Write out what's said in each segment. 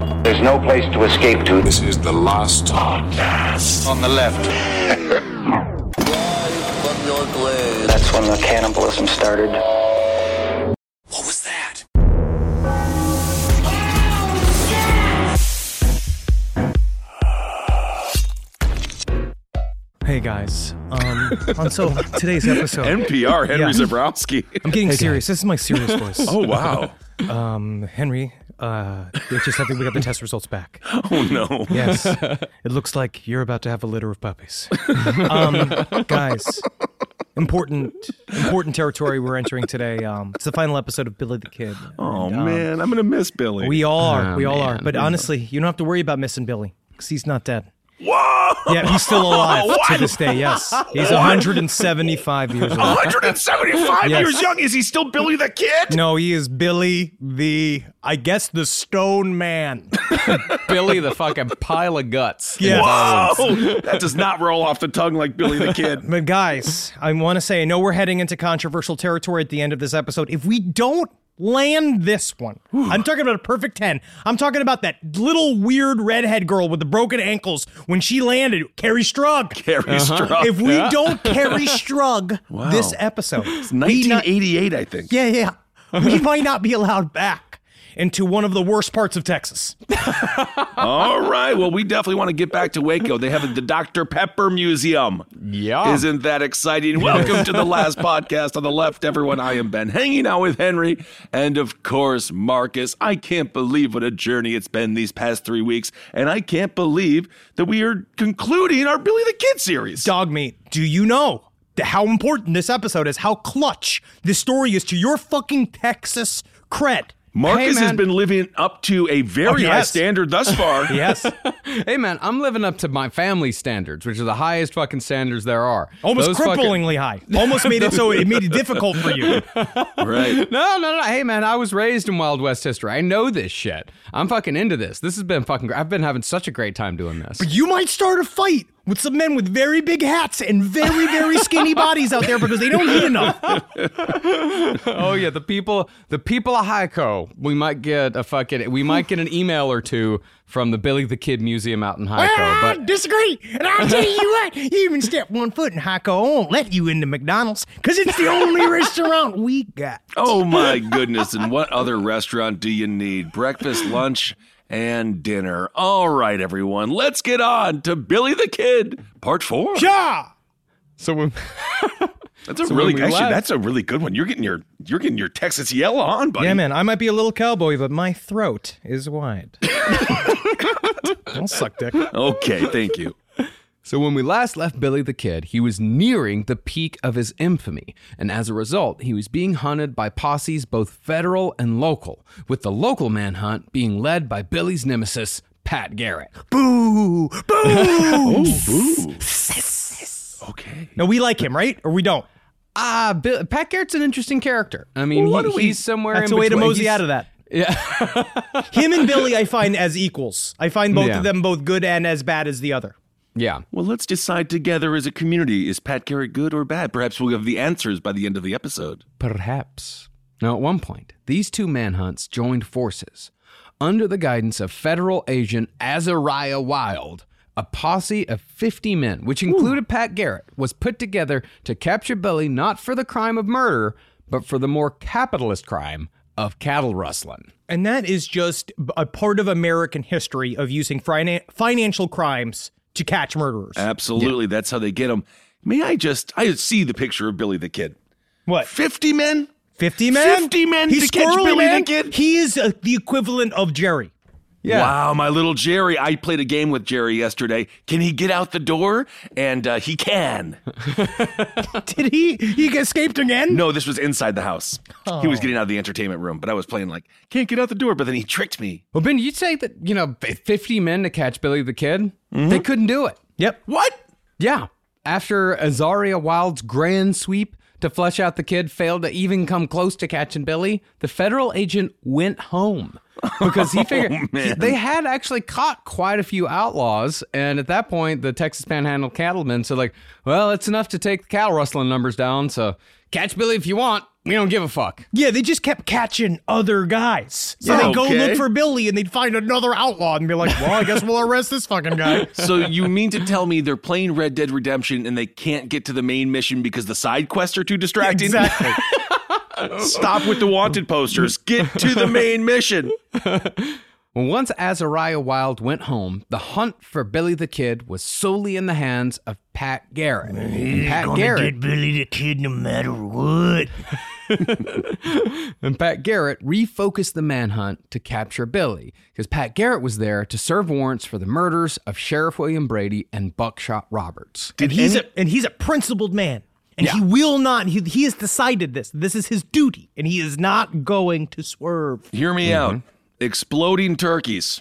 There's no place to escape to. This is the last podcast. On the left. That's when the cannibalism started. What was that? Hey guys, on today's episode, NPR, Henry Yeah. Zebrowski. I'm getting serious. This is my serious voice. Oh, wow. Henry, it's just I think we got the test results back. Oh, no. Yes, it looks like you're about to have a litter of puppies. Guys, important territory we're entering today. It's the final episode of Billy the Kid. Oh, And, man. I'm going to miss Billy. We all are. We all man. are. But honestly, you don't have to worry about missing Billy because he's not dead. Whoa! Yeah, he's still alive to this day, yes. He's 175 years old. 175 Yes. years young. Is he still Billy the Kid? No, he is Billy the Stone Man. Billy the fucking pile of guts. Yes. Whoa! That does not roll off the tongue like Billy the Kid. But guys, I want to say, I know we're heading into controversial territory at the end of this episode. If we don't land this one, I'm talking about a perfect 10. I'm talking about that little weird redhead girl with the broken ankles when she landed, Carrie Strug. Carrie Strug. If we don't Carrie Strug this episode, It's 1988, I think. yeah, we might not be allowed back into one of the worst parts of Texas. All right. Well, we definitely want to get back to Waco. They have the Dr. Pepper Museum. Yeah. Isn't that exciting? Welcome to the last podcast on the left, everyone. I am Ben, hanging out with Henry and, of course, Marcus. I can't believe what a journey it's been these past 3 weeks, and I can't believe that we are concluding our Billy the Kid series. Dog meat, do you know how important this episode is, how clutch this story is to your fucking Texas cred? Marcus Hey, has man. been living up to a very high yes. standard thus far. Yes. Hey, man, I'm living up to my family standards, which are the highest fucking standards there are. Almost Those fucking- cripplingly high. Almost made it so it made it difficult for you. Right. No. Hey, man, I was raised in Wild West history. I know this shit. I'm fucking into this. This has been fucking great. I've been having such a great time doing this. You might start a fight with some men with very big hats and very, very skinny bodies out there because they don't eat enough. Oh yeah, the people of Hyco. We might get an email or two from the Billy the Kid Museum out in Hyco. I But disagree. And I'll tell you what, you even step 1 foot in Hyco, I won't let you into McDonald's because it's the only restaurant we got. Oh, my goodness. And what other restaurant do you need? Breakfast, lunch, and dinner. All right, everyone. Let's get on to Billy the Kid, part 4. Ja! so when That's a So really when we actually. left- That's a really good one. You're getting your Texas yell on, buddy. Yeah, man, I might be a little cowboy, but my throat is wide. Don't suck dick. Okay, thank you. So when we last left Billy the Kid, he was nearing the peak of his infamy, and as a result, he was being hunted by posses both federal and local, with the local manhunt being led by Billy's nemesis, Pat Garrett. Boo! Boo! Oh, boo. Okay. No, we like him, right? Or we don't? Pat Garrett's an interesting character. I mean, he's somewhere That's in a way to between. mosey He's- out of that. Yeah. Him and Billy, I find as equals. I find both Yeah. of them both good and as bad as the other. Yeah. Well, let's decide together as a community. Is Pat Garrett good or bad? Perhaps we'll have the answers by the end of the episode. Perhaps. Now, at one point, these two manhunts joined forces. Under the guidance of federal agent Azariah Wild, a posse of 50 men, which included Pat Garrett, was put together to capture Billy not for the crime of murder, but for the more capitalist crime of cattle rustling. And that is just a part of American history of using financial crimes to catch murderers. Absolutely. That's how they get them. I see the picture of Billy the Kid. What? 50 men? 50 men? 50 men He's to catch squirrely, Billy man. the Kid? He is the equivalent of Jerry. Yeah. Wow, my little Jerry. I played a game with Jerry yesterday. Can he get out the door? And he can. Did he escaped again? No, this was inside the house. He was getting out of the entertainment room, but I was playing like, can't get out the door, but then he tricked me. Well, Ben, you'd say that, 50 men to catch Billy the Kid, they couldn't do it. Yep. What? Yeah. After Azariah Wild's grand sweep to flush out the kid failed to even come close to catching Billy, the federal agent went home because he figured they had actually caught quite a few outlaws. And at that point, the Texas Panhandle cattlemen said, well, it's enough to take the cattle rustling numbers down. So catch Billy if you want. We don't give a fuck. Yeah, they just kept catching other guys. So Yeah, they'd go okay. look for Billy and they'd find another outlaw and be like, well, I guess we'll arrest this fucking guy. So you mean to tell me they're playing Red Dead Redemption and they can't get to the main mission because the side quests are too distracting? Exactly. Stop with the wanted posters. Get to the main mission. Well, once Azariah Wilde went home, the hunt for Billy the Kid was solely in the hands of Pat Garrett. And Pat Garrett, Billy the Kid no matter what. and Pat Garrett refocused the manhunt to capture Billy, because Pat Garrett was there to serve warrants for the murders of Sheriff William Brady and Buckshot Roberts. And he's a principled man. And he will not, he has decided this. This is his duty. And he is not going to swerve. Hear me out. Exploding turkeys.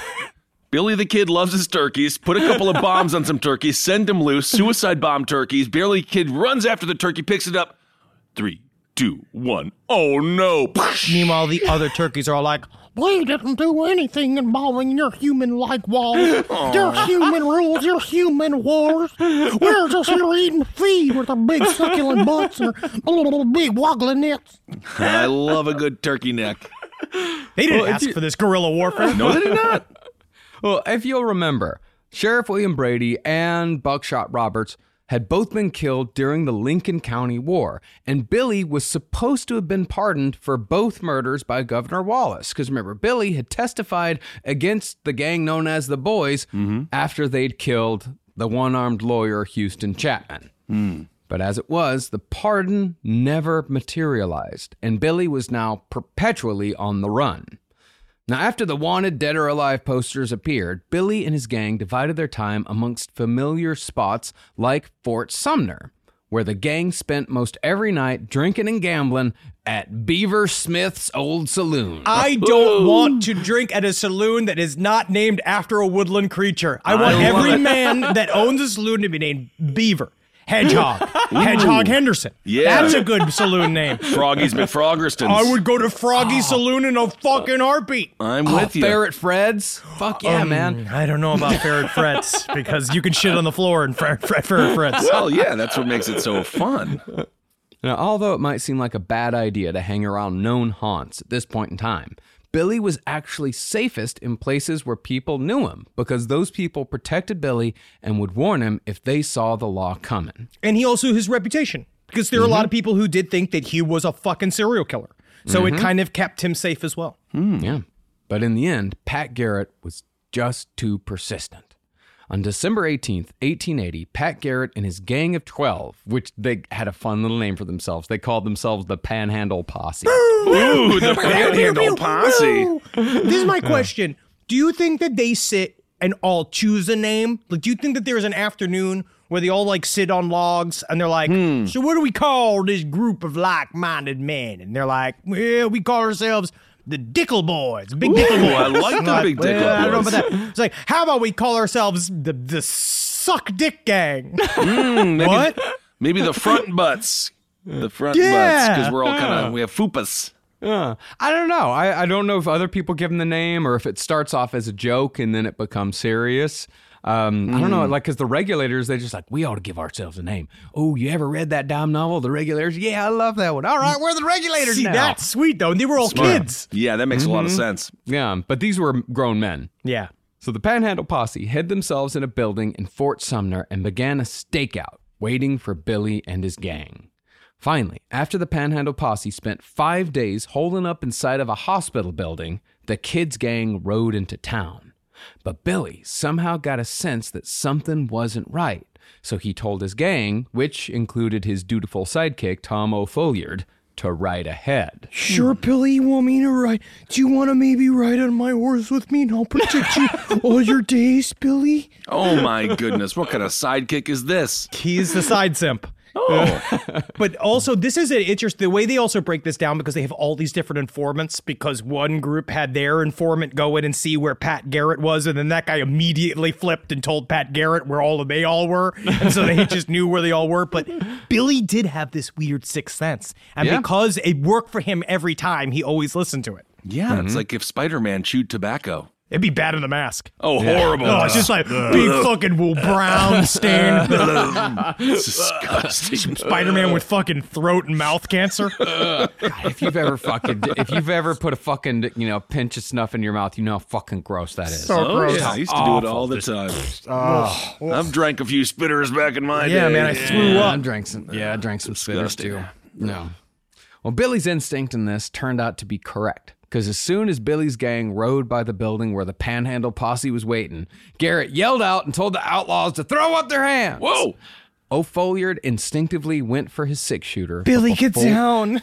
Billy the Kid loves his turkeys. Put a couple of bombs on some turkeys. Send them loose. Suicide bomb turkeys. Billy the Kid runs after the turkey, picks it up. 3, 2, 1. Oh, no. Meanwhile, the other turkeys are all like, we didn't do anything involving your human-like walls. Your human rules, your human wars. We're just here eating feed with our big succulent butts and our big woggling necks. I love a good turkey neck. They didn't ask for this guerrilla warfare. No, they did not. Well, if you'll remember, Sheriff William Brady and Buckshot Roberts had both been killed during the Lincoln County War, and Billy was supposed to have been pardoned for both murders by Governor Wallace. Because remember, Billy had testified against the gang known as the Boys after they'd killed the one-armed lawyer Houston Chapman. But as it was, the pardon never materialized, and Billy was now perpetually on the run. Now, after the wanted dead or alive posters appeared, Billy and his gang divided their time amongst familiar spots like Fort Sumner, where the gang spent most every night drinking and gambling at Beaver Smith's old saloon. I don't want to drink at a saloon that is not named after a woodland creature. I want every man that owns a saloon to be named Beaver. Hedgehog. Hedgehog Henderson. Yeah. That's a good saloon name. Froggy's McFroggerston's. I would go to Froggy's Saloon in a fucking heartbeat. I'm with you. Ferret Fred's? Fuck yeah, man. I don't know about Ferret Fred's because you can shit on the floor in Ferret Fred's. Well, yeah, that's what makes it so fun. Now, although it might seem like a bad idea to hang around known haunts at this point in time, Billy was actually safest in places where people knew him, because those people protected Billy and would warn him if they saw the law coming. And he also his reputation, because there are a lot of people who did think that he was a fucking serial killer. So it kind of kept him safe as well. Yeah. But in the end, Pat Garrett was just too persistent. On December 18th, 1880, Pat Garrett and his gang of 12, which they had a fun little name for themselves. They called themselves the Panhandle Posse. Ooh, the Panhandle Posse. This is my question. Do you think that they sit and all choose a name? Like, do you think that there's an afternoon where they all like sit on logs and they're like, so what do we call this group of like-minded men? And they're like, well, we call ourselves the Dickle Boys. Big Dickle Boys. I like the Big Dickle I don't know Boys. about that. It's like, how about we call ourselves the Suck Dick Gang? What? Maybe the front butts. The front Yeah. butts, because we're all kind of, we have fupas. I don't know. I don't know if other people give him the name or if it starts off as a joke and then it becomes serious. I don't know, like, because the Regulators, they're just like, we ought to give ourselves a name. Oh, you ever read that dime novel, The Regulators? Yeah, I love that one. All right, we're the Regulators See, now. that's sweet, though. And they were all kids. Yeah, that makes a lot of sense. Yeah, but these were grown men. Yeah. So the Panhandle Posse hid themselves in a building in Fort Sumner and began a stakeout, waiting for Billy and his gang. Finally, after the Panhandle Posse spent 5 days holding up inside of a hospital building, the kids' gang rode into town. But Billy somehow got a sense that something wasn't right, so he told his gang, which included his dutiful sidekick, Tom O'Folliard, to ride ahead. Sure, Billy, you want me to ride? Do you want to maybe ride on my horse with me and I'll protect you all your days, Billy? Oh my goodness, what kind of sidekick is this? He's the side simp. Oh, But also, this is interesting. The way they also break this down, because they have all these different informants, because one group had their informant go in and see where Pat Garrett was, and then that guy immediately flipped and told Pat Garrett where they all were, and so they just knew where they all were. But Billy did have this weird sixth sense, and because it worked for him every time, he always listened to it. yeah, it's like if Spider-Man chewed tobacco. It'd be bad in the mask. Oh, horrible. No, it's just like big fucking brown stain. It's disgusting. Spider-Man with fucking throat and mouth cancer. If you've ever put a fucking, pinch of snuff in your mouth, you know how fucking gross that is. So gross. Yeah, I used to do it all the time. I've drank a few spitters back in my day. Yeah, man, I threw up. I drank some spitters too. No. Well, Billy's instinct in this turned out to be correct. Because as soon as Billy's gang rode by the building where the Panhandle posse was waiting, Garrett yelled out and told the outlaws to throw up their hands. Whoa! O'Folliard instinctively went for his six-shooter. Billy, get down.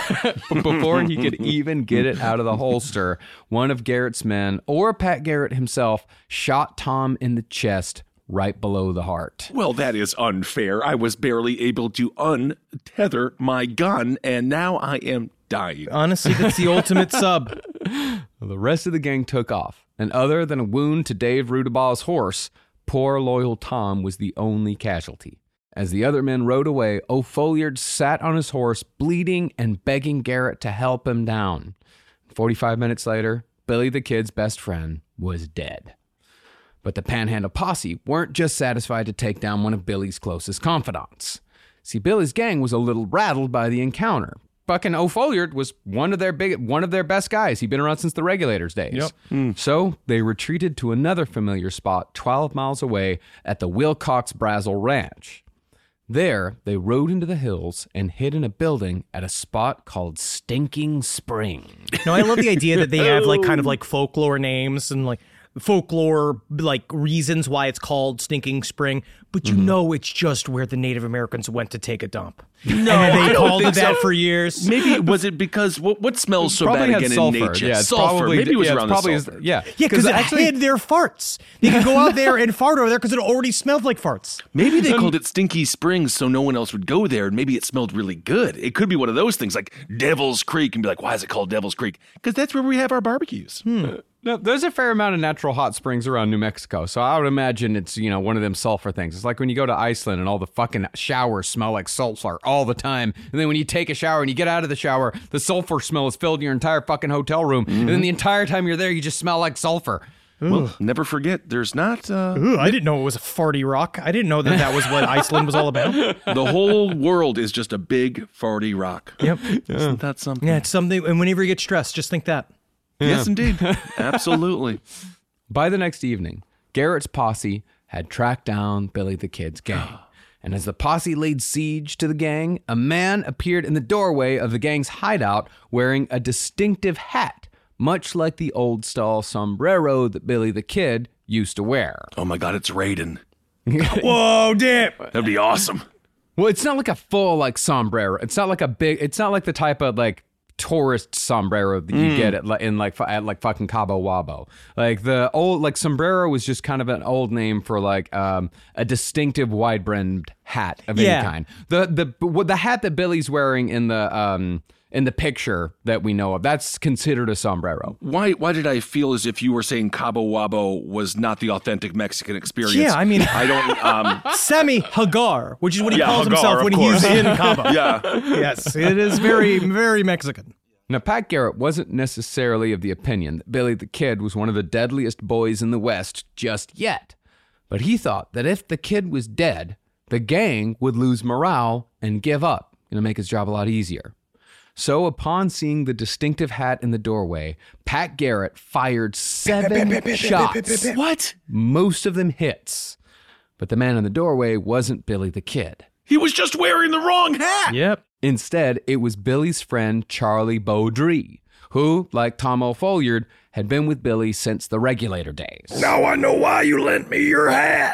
Before he could even get it out of the holster, one of Garrett's men, or Pat Garrett himself, shot Tom in the chest right below the heart. Well, that is unfair. I was barely able to untether my gun, and now I am dying. Honestly, that's the ultimate sub. The rest of the gang took off, and other than a wound to Dave Rudabaugh's horse, poor loyal Tom was the only casualty. As the other men rode away, O'Folliard sat on his horse, bleeding and begging Garrett to help him down. 45 minutes later, Billy the Kid's best friend was dead. But the Panhandle posse weren't just satisfied to take down one of Billy's closest confidants. See, Billy's gang was a little rattled by the encounter. Fucking O'Folliard was one of their best guys. He'd been around since the Regulators days. Yep. So they retreated to another familiar spot 12 miles away at the Wilcox Brazel Ranch. There, they rode into the hills and hid in a building at a spot called Stinking Spring. No, I love the idea that they have kind of folklore names and folklore reasons why it's called Stinking Spring, but you know it's just where the Native Americans went to take a dump. No, and they called it that for years. Maybe was it because what smells so bad again sulfur. in nature? Yeah, it's sulfur. Probably, Maybe it was yeah, around probably the sulfur. Yeah, because it hid their farts. They could go out there and fart over there because it already smelled like farts. Maybe they called it Stinky Springs so no one else would go there, and maybe it smelled really good. It could be one of those things like Devil's Creek, and be like, why is it called Devil's Creek? Because that's where we have our barbecues. No, there's a fair amount of natural hot springs around New Mexico, so I would imagine it's, one of them sulfur things. It's like when you go to Iceland and all the fucking showers smell like sulfur all the time, and then when you take a shower and you get out of the shower, the sulfur smell is filled your entire fucking hotel room, and then the entire time you're there, you just smell like sulfur. Well, never forget, there's not... Ooh, I didn't know it was a farty rock. I didn't know that was what Iceland was all about. The whole world is just a big farty rock. Yep. Isn't that something? Yeah, it's something, and whenever you get stressed, just think that. Yes, indeed. Absolutely. By the next evening, Garrett's posse had tracked down Billy the Kid's gang. And as the posse laid siege to the gang, a man appeared in the doorway of the gang's hideout wearing a distinctive hat, much like the old-style sombrero that Billy the Kid used to wear. Oh my God, it's Raiden. Whoa, damn. That'd be awesome. Well, it's not like a full sombrero. It's not like the type of tourist sombrero that you get at fucking Cabo Wabo. Like the old sombrero was just kind of an old name for a distinctive wide brimmed hat of any kind. The hat that Billy's wearing in the picture that we know of, that's considered a sombrero. Why did I feel as if you were saying Cabo Wabo was not the authentic Mexican experience? Yeah, I mean, I don't. Sammy Hagar, which is what he calls Hagar, himself when course. he's in Cabo. Yeah. Yes, it is very, very Mexican. Now, Pat Garrett wasn't necessarily of the opinion that Billy the Kid was one of the deadliest boys in the West just yet. But he thought that if the kid was dead, the gang would lose morale and give up, make his job a lot easier. So upon seeing the distinctive hat in the doorway, Pat Garrett fired 7 shots. What? Most of them hits. But the man in the doorway wasn't Billy the Kid. He was just wearing the wrong hat. Yep. Instead, it was Billy's friend Charlie Beaudry, who, like Tom O'Folliard, had been with Billy since the Regulator days. Now I know why you lent me your hat.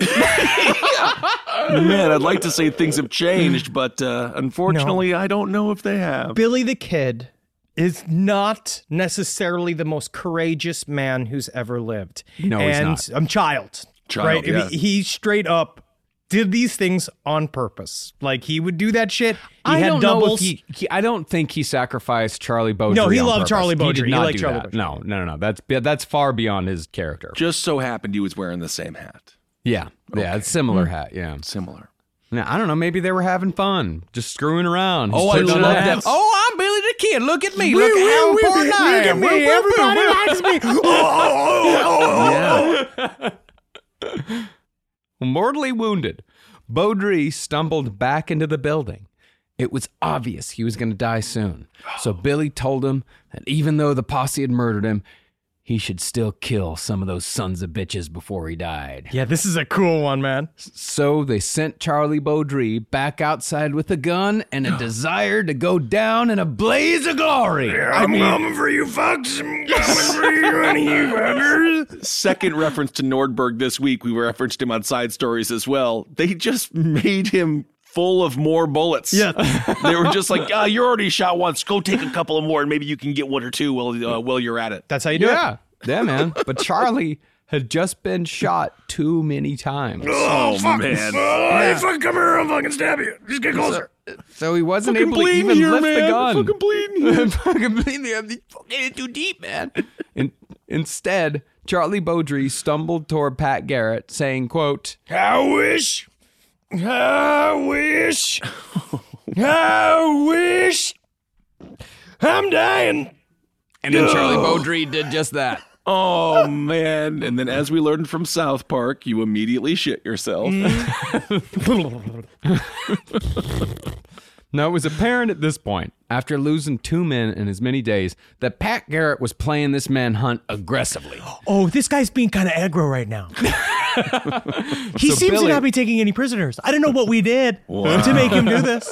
Man, I'd like to say things have changed, but unfortunately, I don't know if they have. Billy the Kid is not necessarily the most courageous man who's ever lived. No, he's not. I'm Child, right? Yeah. I mean, he straight up did these things on purpose. He would do that shit. He had doubles. I don't think he sacrificed Charlie Beaudry. No, he on loved purpose. Charlie Beaudry. He did He not liked do Charlie that. Beaudry. No. That's far beyond his character. Just so happened he was wearing the same hat. Yeah, it's similar hat. Yeah. Similar. Now, I don't know. Maybe they were having fun, just screwing around. Oh, I love that. Oh, I'm Billy the Kid. Look at me. Look at how important I am. Look at me. Everybody likes me. Yeah. Mortally wounded, Beaudry stumbled back into the building. It was obvious he was going to die soon. So Billy told him that even though the posse had murdered him, he should still kill some of those sons of bitches before he died. Yeah, this is a cool one, man. So they sent Charlie Beaudry back outside with a gun and a desire to go down in a blaze of glory. I'm coming for you, fucks. I'm coming for you, honey, you fuckers. Second reference to Nordberg this week. We referenced him on Side Stories as well. They just made him full of more bullets. Yeah. They were just like, you're already shot once. Go take a couple of more, and maybe you can get one or two while you're at it. That's how you do it. Yeah, man. But Charlie had just been shot too many times. Oh, man. Hey, fuck, come here. I'll fucking stab you. Just get closer. So he wasn't Fucking able to even here, lift man. the gun. Fucking bleeding here. Fucking bleeding here. Fucking too deep, man. Instead, Charlie Beaudry stumbled toward Pat Garrett, saying, quote, I wish. I'm dying. and then Charlie Beaudry did just that. Oh, man. And then as we learned from South Park, you immediately shit yourself. Now, it was apparent at this point, after losing 2 men in as many days, that Pat Garrett was playing this manhunt aggressively. Oh, this guy's being kind of aggro right now. He seems Billy- to not be taking any prisoners. I don't know what we did to make him do this.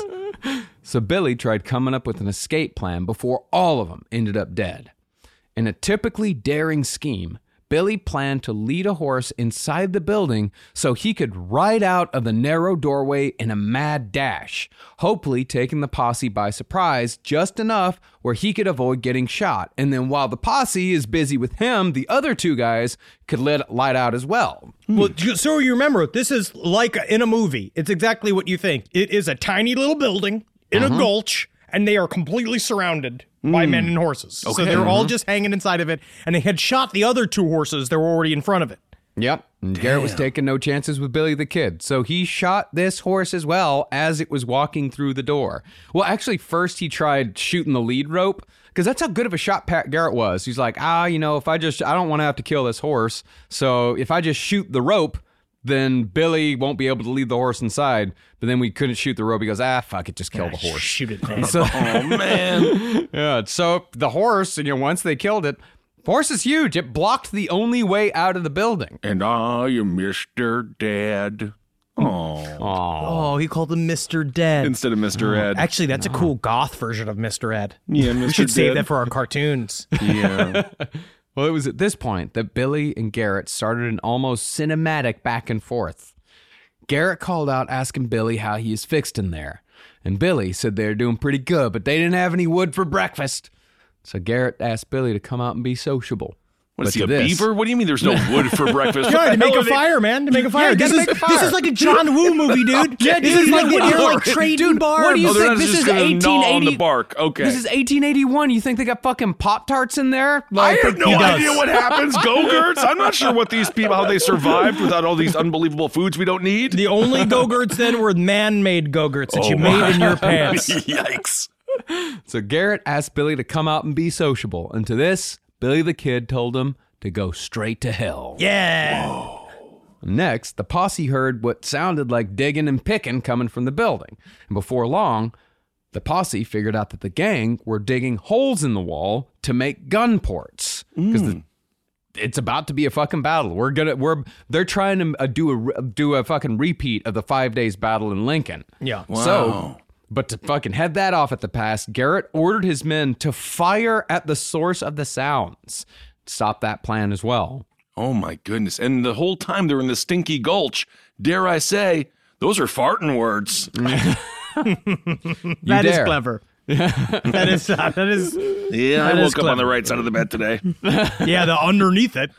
So Billy tried coming up with an escape plan before all of them ended up dead. In a typically daring scheme, Billy planned to lead a horse inside the building so he could ride out of the narrow doorway in a mad dash, hopefully taking the posse by surprise just enough where he could avoid getting shot. And then while the posse is busy with him, the other 2 guys could let it light out as well. Well, so you remember, this is like in a movie. It's exactly what you think. It is a tiny little building in a gulch, and they are completely surrounded by men and horses. So they're all just hanging inside of it, and they had shot the other 2 horses that were already in front of it. Yep. And Garrett was taking no chances with Billy the Kid. So he shot this horse as well as it was walking through the door. Well, actually, first he tried shooting the lead rope because that's how good of a shot Pat Garrett was. He's like, if I don't want to have to kill this horse. So if I just shoot the rope, then Billy won't be able to lead the horse inside. But then we couldn't shoot the rope. He goes, fuck it, just kill the horse. Shoot it, man. So, Oh, man. yeah, so the horse, once they killed it, the horse is huge. It blocked the only way out of the building. And I am Mr. Dad. Oh. Oh, he called him Mr. Dead. Instead of Mr. Ed. Actually, that's a cool goth version of Mr. Ed. Yeah, Mr. We should save Dead. that for our cartoons. Yeah. Well, it was at this point that Billy and Garrett started an almost cinematic back and forth. Garrett called out asking Billy how he is fixed in there. And Billy said they were doing pretty good, but they didn't have any wood for breakfast. So Garrett asked Billy to come out and be sociable. What is But he, a to this- beaver? What do you mean there's no wood for breakfast? Yeah, What to the make hell a are they- fire, man. To make a fire. you This gotta is, make a this fire. is like a John Woo movie, dude. Yeah, This dude, is like yeah, they're like trading dude, barbs. what do you Oh, they're think? not This just is gonna gnaw on 1880. the bark. Okay. This is 1881. You think they got fucking Pop-Tarts in there? I have no he does. idea what happens. Go-Gurts? I'm not sure what these people, how they survived without all these unbelievable foods we don't need. The only Go-Gurts then were man-made Go-Gurts that you my. made in your pants. Yikes. So Garrett asked Billy to come out and be sociable. And to this, Billy the Kid told him to go straight to hell. Yeah. Next, the posse heard what sounded like digging and picking coming from the building. And before long, the posse figured out that the gang were digging holes in the wall to make gun ports. Because it's about to be a fucking battle. They're trying to do a fucking repeat of the 5 days battle in Lincoln. Yeah. So, but to fucking head that off at the pass, Garrett ordered his men to fire at the source of the sounds. Stop that plan as well. Oh, my goodness. And the whole time they're in the stinky gulch, dare I say, those are farting words. That is dare. clever. that is. Yeah, I That is woke up on the clever. right side of the bed today. Yeah, the underneath it.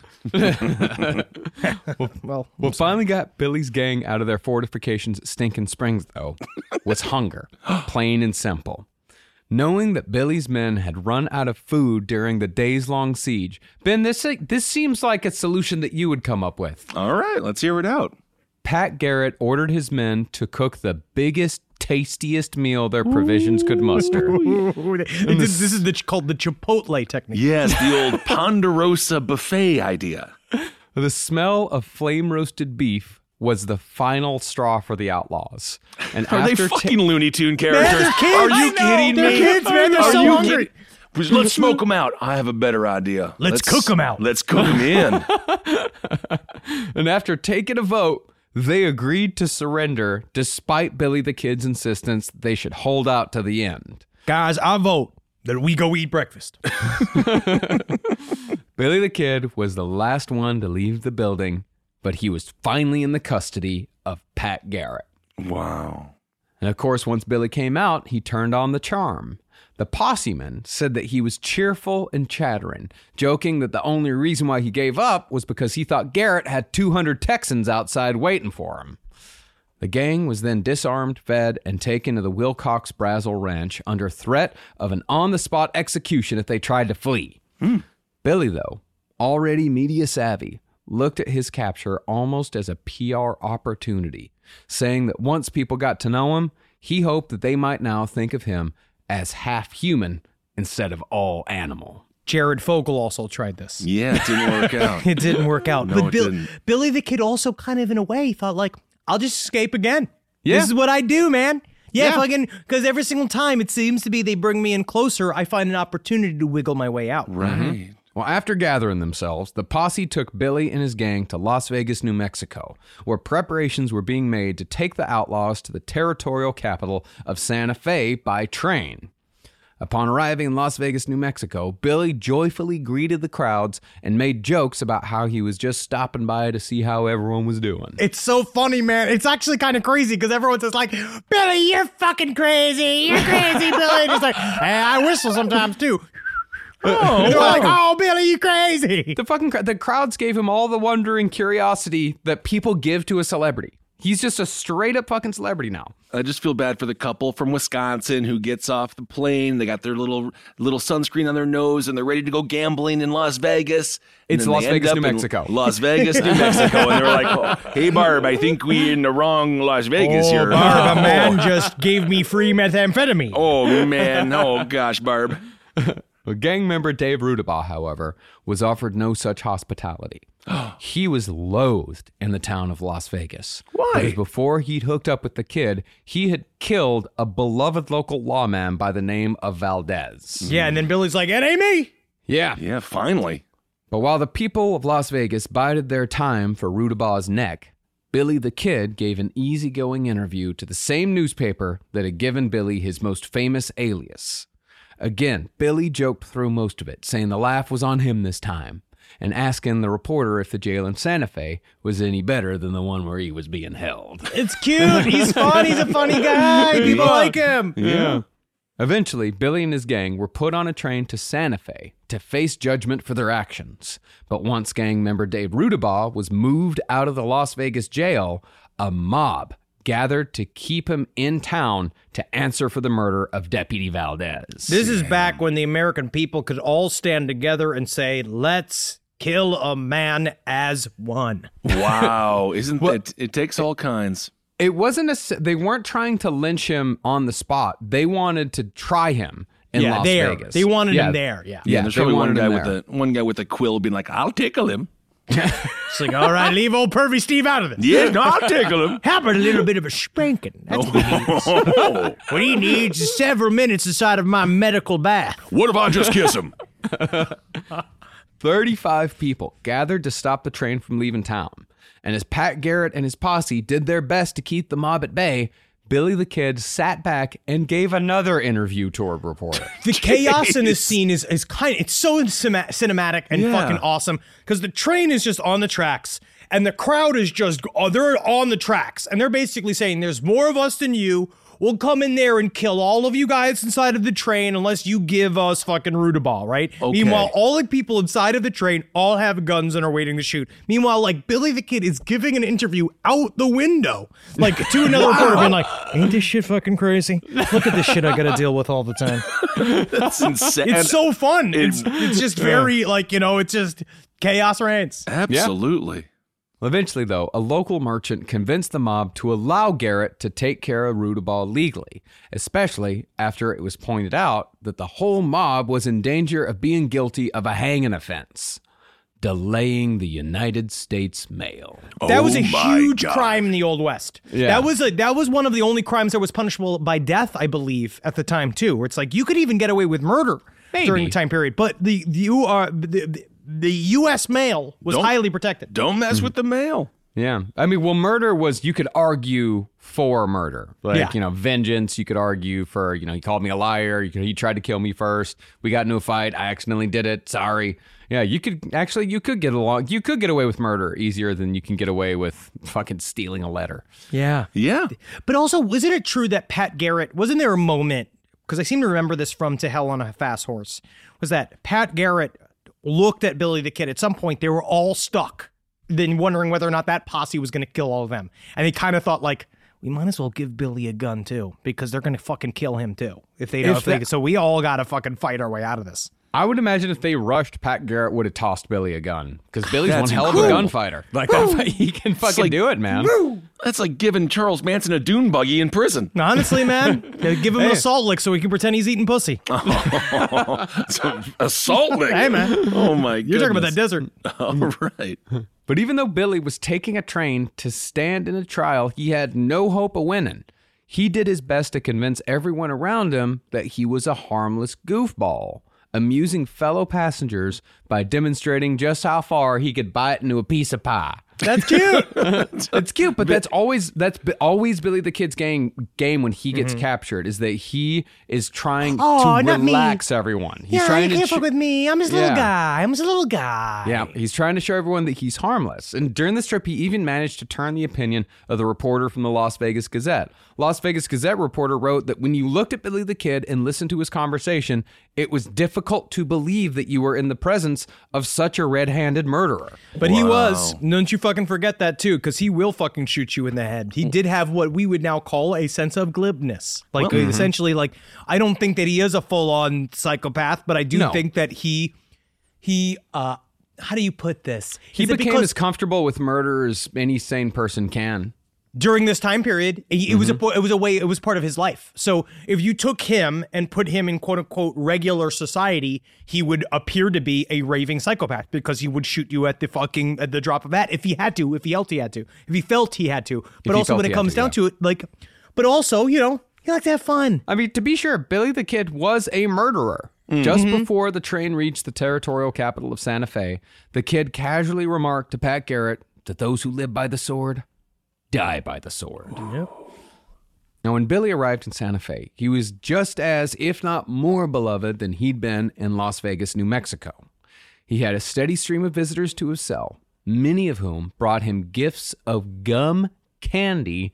Well, What finally got Billy's gang out of their fortifications at Stinking Springs, though, was hunger. Plain and simple. Knowing that Billy's men had run out of food during the days-long siege, Ben, this seems like a solution that you would come up with. All right, let's hear it out. Pat Garrett ordered his men to cook the biggest, tastiest meal their provisions could muster. This is called the Chipotle technique. Yes, the old Ponderosa buffet idea. The smell of flame-roasted beef was the final straw for the outlaws. And Are they fucking Looney Tune characters? they're kids. Are you kidding me? They're kids, man. They're Are so you hungry. kidding? Let's smoke them out. I have a better idea. Let's cook 'em out. Let's cook them in. And after taking a vote, they agreed to surrender despite Billy the Kid's insistence they should hold out to the end. Guys, I vote that we go eat breakfast. Billy the Kid was the last one to leave the building, but he was finally in the custody of Pat Garrett. Wow. And of course, once Billy came out, he turned on the charm. The posseman said that he was cheerful and chattering, joking that the only reason why he gave up was because he thought Garrett had 200 Texans outside waiting for him. The gang was then disarmed, fed, and taken to the Wilcox Brazel Ranch under threat of an on-the-spot execution if they tried to flee. Billy, though, already media savvy, looked at his capture almost as a PR opportunity, saying that once people got to know him, he hoped that they might now think of him as half human instead of all animal. Jared Fogle also tried this. Yeah, it didn't work out. It didn't work out. No, But it didn't. Billy the Kid also kind of, in a way, thought like, I'll just escape again. Yeah. This is what I do, man. Yeah, Yeah. fucking, because every single time it seems to be they bring me in closer, I find an opportunity to wiggle my way out. Right. Well, after gathering themselves, the posse took Billy and his gang to Las Vegas, New Mexico, where preparations were being made to take the outlaws to the territorial capital of Santa Fe by train. Upon arriving in Las Vegas, New Mexico, Billy joyfully greeted the crowds and made jokes about how he was just stopping by to see how everyone was doing. It's so funny, man. It's actually kind of crazy because everyone's just like, Billy, you're fucking crazy. You're crazy, Billy. And it's like, hey, I whistle sometimes too. Oh, they're like, oh, Billy, you crazy. The crowds gave him all the wonder and curiosity that people give to a celebrity. He's just a straight up fucking celebrity now. I just feel bad for the couple from Wisconsin who gets off the plane. They got their little sunscreen on their nose and they're ready to go gambling in Las Vegas. And It's then Las they end Vegas, up New in Mexico. Las Vegas, New Mexico. And they're like, oh, hey, Barb, I think we're in the wrong Las Vegas here. Barb, a man just gave me free methamphetamine. Oh, man. Oh, gosh, Barb. Well, gang member Dave Rudabaugh, however, was offered no such hospitality. He was loathed in the town of Las Vegas. Why? Because before he'd hooked up with the kid, he had killed a beloved local lawman by the name of Valdez. Yeah, and then Billy's like, it ain't me. Yeah. Yeah, finally. But while the people of Las Vegas bided their time for Rudabaugh's neck, Billy the Kid gave an easygoing interview to the same newspaper that had given Billy his most famous alias. Again, Billy joked through most of it, saying the laugh was on him this time, and asking the reporter if the jail in Santa Fe was any better than the one where he was being held. It's cute. He's fun. He's a funny guy. People like him. Yeah. Eventually, Billy and his gang were put on a train to Santa Fe to face judgment for their actions. But once gang member Dave Rudabaugh was moved out of the Las Vegas jail, a mob gathered to keep him in town to answer for the murder of Deputy Valdez. This is back when the American people could all stand together and say, let's kill a man as one. Wow. Isn't that, it takes all kinds. It wasn't they weren't trying to lynch him on the spot. They wanted to try him in Las Vegas. They wanted him there. Yeah. Yeah, there's they probably one wanted guy him with a quill being like, I'll tickle him. It's like, all right, leave old Pervy Steve out of it. Yeah, no, I'll tickle him. How about a little bit of a spanking? That's what he needs. What he needs is several minutes inside of my medical bath. What if I just kiss him? 35 people gathered to stop the train from leaving town. And as Pat Garrett and his posse did their best to keep the mob at bay, Billy the Kid sat back and gave another interview to a reporter. The chaos in this scene is it's so cinematic and Yeah. fucking awesome because the train is just on the tracks and the crowd is just, they're on the tracks and they're basically saying there's more of us than you. We'll come in there and kill all of you guys inside of the train unless you give us fucking Rudabaugh, right? Okay. Meanwhile, all the people inside of the train all have guns and are waiting to shoot. Meanwhile, like, Billy the Kid is giving an interview out the window, like, to another reporter being like, ain't this shit fucking crazy? Look at this shit I gotta deal with all the time. That's insane. It's so fun. it- It's just very, like, it's just chaos reigns. Absolutely. Eventually, though, a local merchant convinced the mob to allow Garrett to take care of Rudaball legally, especially after it was pointed out that the whole mob was in danger of being guilty of a hanging offense, delaying the United States mail. That was a my huge God. crime in the Old West. Yeah. That was one of the only crimes that was punishable by death, I believe, at the time too. Where it's like you could even get away with murder during the time period, but the U.S. mail was highly protected. Don't mess with the mail. Yeah. I mean, well, murder was, you could argue for murder. Like, Yeah. Vengeance, you could argue for, he called me a liar. He tried to kill me first. We got into a fight. I accidentally did it. Sorry. Yeah, you could get along. You could get away with murder easier than you can get away with fucking stealing a letter. Yeah. Yeah. But also, wasn't it true that Pat Garrett, wasn't there a moment, because I seem to remember this from To Hell on a Fast Horse, was that Pat Garrett looked at Billy the Kid. At some point, they were all stuck, then wondering whether or not that posse was going to kill all of them. And they kind of thought, like, we might as well give Billy a gun, too, because they're going to fucking kill him, too. So we all got to fucking fight our way out of this. I would imagine if they rushed, Pat Garrett would have tossed Billy a gun. Because Billy's That's one hell of a incredible. gunfighter. Like, that, he can fucking do it, man. That's like giving Charles Manson a dune buggy in prison. Honestly, man, give him an assault lick so he can pretend he's eating pussy. Assault lick. Hey, man. Oh, my You're talking about that goodness. desert. All right. But even though Billy was taking a train to stand in a trial, he had no hope of winning. He did his best to convince everyone around him that he was a harmless goofball, amusing fellow passengers by demonstrating just how far he could bite into a piece of pie. That's cute. It's cute, but that's always Billy the Kid's game when he gets captured, is that he is trying to not me. relax everyone. He's Yeah, trying you to can't fuck with me. I'm just a little Yeah. guy. I'm just a little guy. Yeah, he's trying to show everyone that he's harmless. And during this trip, he even managed to turn the opinion of the reporter from the Las Vegas Gazette. Las Vegas Gazette reporter wrote that when you looked at Billy the Kid and listened to his conversation, it was difficult to believe that you were in the presence of such a red-handed murderer. But he was. Don't you fucking forget that, too, because he will fucking shoot you in the head. He did have what we would now call a sense of glibness. Like, essentially, like, I don't think that he is a full-on psychopath, but I do think that he how do you put this? He Is it became because as comfortable with murder as any sane person can. during this time period, it was it was part of his life. So if you took him and put him in quote unquote regular society, he would appear to be a raving psychopath because he would shoot you at the drop of a hat if he had to, if he felt he had to, if he felt he had to. But he also felt when he it had comes to, down yeah. to it, like, but also, you know, you like to have fun. I mean, to be sure, Billy the Kid was a murderer. Just before the train reached the territorial capital of Santa Fe, the Kid casually remarked to Pat Garrett that those who live by the sword die by the sword. Yep. Now, when Billy arrived in Santa Fe, he was just as, if not more beloved than he'd been in Las Vegas, New Mexico. He had a steady stream of visitors to his cell, many of whom brought him gifts of gum, candy,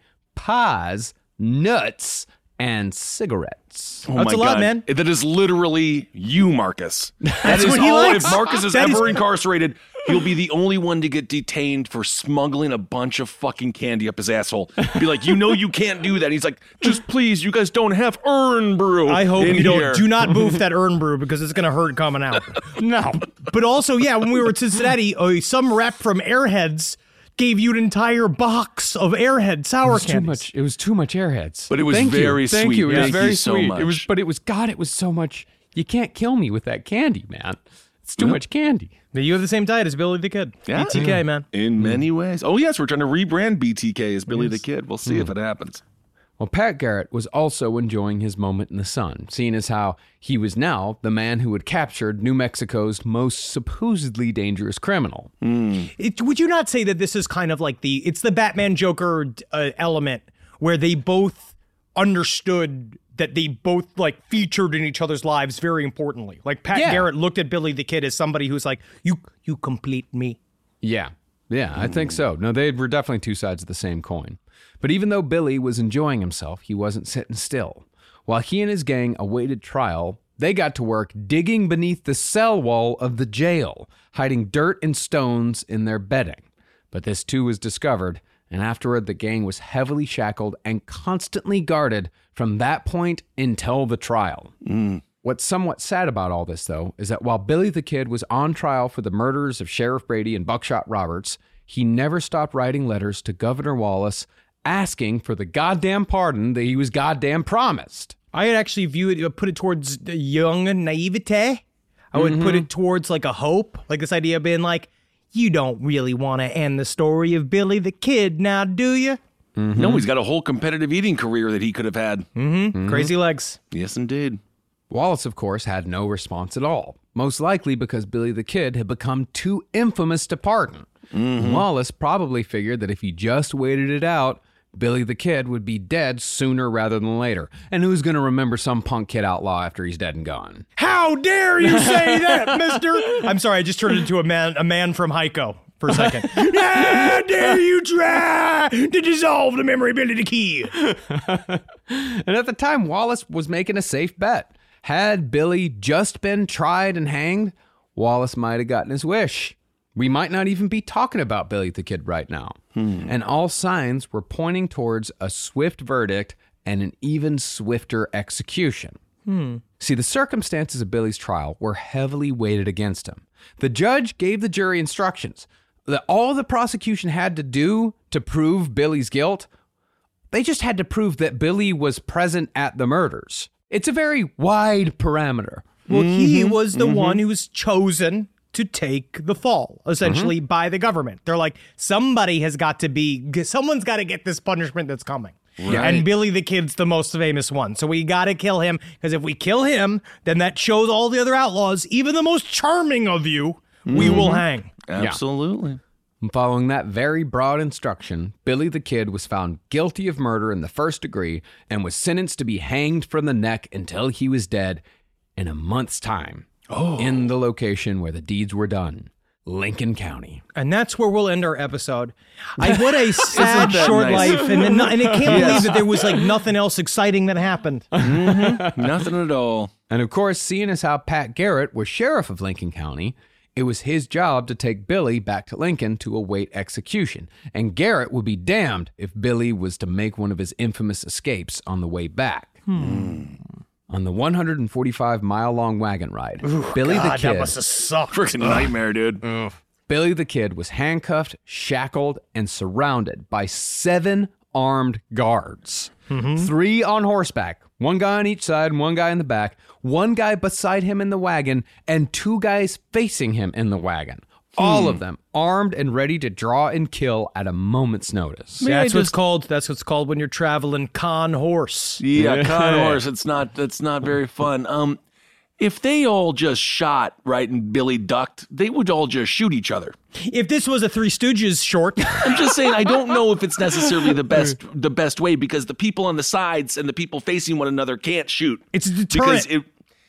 pies, nuts, and cigarettes. Oh That's my a lot, God. man. That is literally you, Marcus. That is what he all. likes. If Marcus is That is- ever incarcerated, he'll be the only one to get detained for smuggling a bunch of fucking candy up his asshole. Be like, you know, you can't do that. And he's like, just please, you guys don't have urn brew. I hope in you don't. here. Do not boof that urn brew because it's going to hurt coming out. No. But also, yeah, when we were in Cincinnati, some rep from Airheads gave you an entire box of Airhead sour candies. It was too much Airheads. But it was Thank you. very Thank sweet. you. It was Thank very you so sweet. much. It was so much. You can't kill me with that candy, man. It's too much candy. But you have the same diet as Billy the Kid. Yeah. BTK, man. In many ways. Oh, yes, we're trying to rebrand BTK as Billy the Kid. We'll see if it happens. Well, Pat Garrett was also enjoying his moment in the sun, seeing as how he was now the man who had captured New Mexico's most supposedly dangerous criminal. Would you not say that this is kind of like it's the Batman Joker element where they both understood that they both like featured in each other's lives very importantly? Like Pat Garrett looked at Billy the Kid as somebody who's like, you complete me. Yeah, I think so. No, they were definitely two sides of the same coin. But even though Billy was enjoying himself, he wasn't sitting still. While he and his gang awaited trial, they got to work digging beneath the cell wall of the jail, hiding dirt and stones in their bedding. But this too was discovered, and afterward the gang was heavily shackled and constantly guarded from that point until the trial. What's somewhat sad about all this, though, is that while Billy the Kid was on trial for the murders of Sheriff Brady and Buckshot Roberts, he never stopped writing letters to Governor Wallace asking for the goddamn pardon that he was goddamn promised. I would actually put it towards the young naivete. I would put it towards like a hope, like this idea of being like, you don't really want to end the story of Billy the Kid now, do you? No, he's got a whole competitive eating career that he could have had. Crazy legs. Yes, indeed. Wallace, of course, had no response at all, most likely because Billy the Kid had become too infamous to pardon. Wallace probably figured that if he just waited it out, Billy the Kid would be dead sooner rather than later. And who's going to remember some punk kid outlaw after he's dead and gone? How dare you say that, mister? I'm sorry, I just turned into a man from Heiko for a second. How dare you try to dissolve the memory of Billy the Kid? And at the time, Wallace was making a safe bet. Had Billy just been tried and hanged, Wallace might have gotten his wish. We might not even be talking about Billy the Kid right now. And all signs were pointing towards a swift verdict and an even swifter execution. See, the circumstances of Billy's trial were heavily weighted against him. The judge gave the jury instructions that all the prosecution had to do to prove Billy's guilt, they just had to prove that Billy was present at the murders. It's a very wide parameter. Well, he was the one who was chosen to take the fall, essentially, by the government. They're like, someone's got to get this punishment that's coming. Right. And Billy the Kid's the most famous one. So we got to kill him, because if we kill him, then that shows all the other outlaws, even the most charming of you, we will hang. Absolutely. And following that very broad instruction, Billy the Kid was found guilty of murder in the first degree and was sentenced to be hanged from the neck until he was dead in a month's time. In the location where the deeds were done, Lincoln County. And that's where we'll end our episode. What a sad that short nice? life. And I can't believe that there was like nothing else exciting that happened. Nothing at all. And of course, seeing as how Pat Garrett was sheriff of Lincoln County, it was his job to take Billy back to Lincoln to await execution. And Garrett would be damned if Billy was to make one of his infamous escapes on the way back. On the 145-mile-long wagon ride, Billy the Kid... That must have sucked. Freaking nightmare, dude. Billy the Kid was handcuffed, shackled, and surrounded by 7 armed guards. 3 on horseback, 1 guy on each side, 1 guy in the back, 1 guy beside him in the wagon, and 2 guys facing him in the wagon. All of them armed and ready to draw and kill at a moment's notice. That's what's called when you're traveling con horse. Yeah, con horse. It's not very fun. If they all just shot, right, and Billy ducked, they would all just shoot each other. If this was a Three Stooges short, I'm just saying, I don't know if it's necessarily the best way, because the people on the sides and the people facing one another can't shoot. it's a deterrent. Because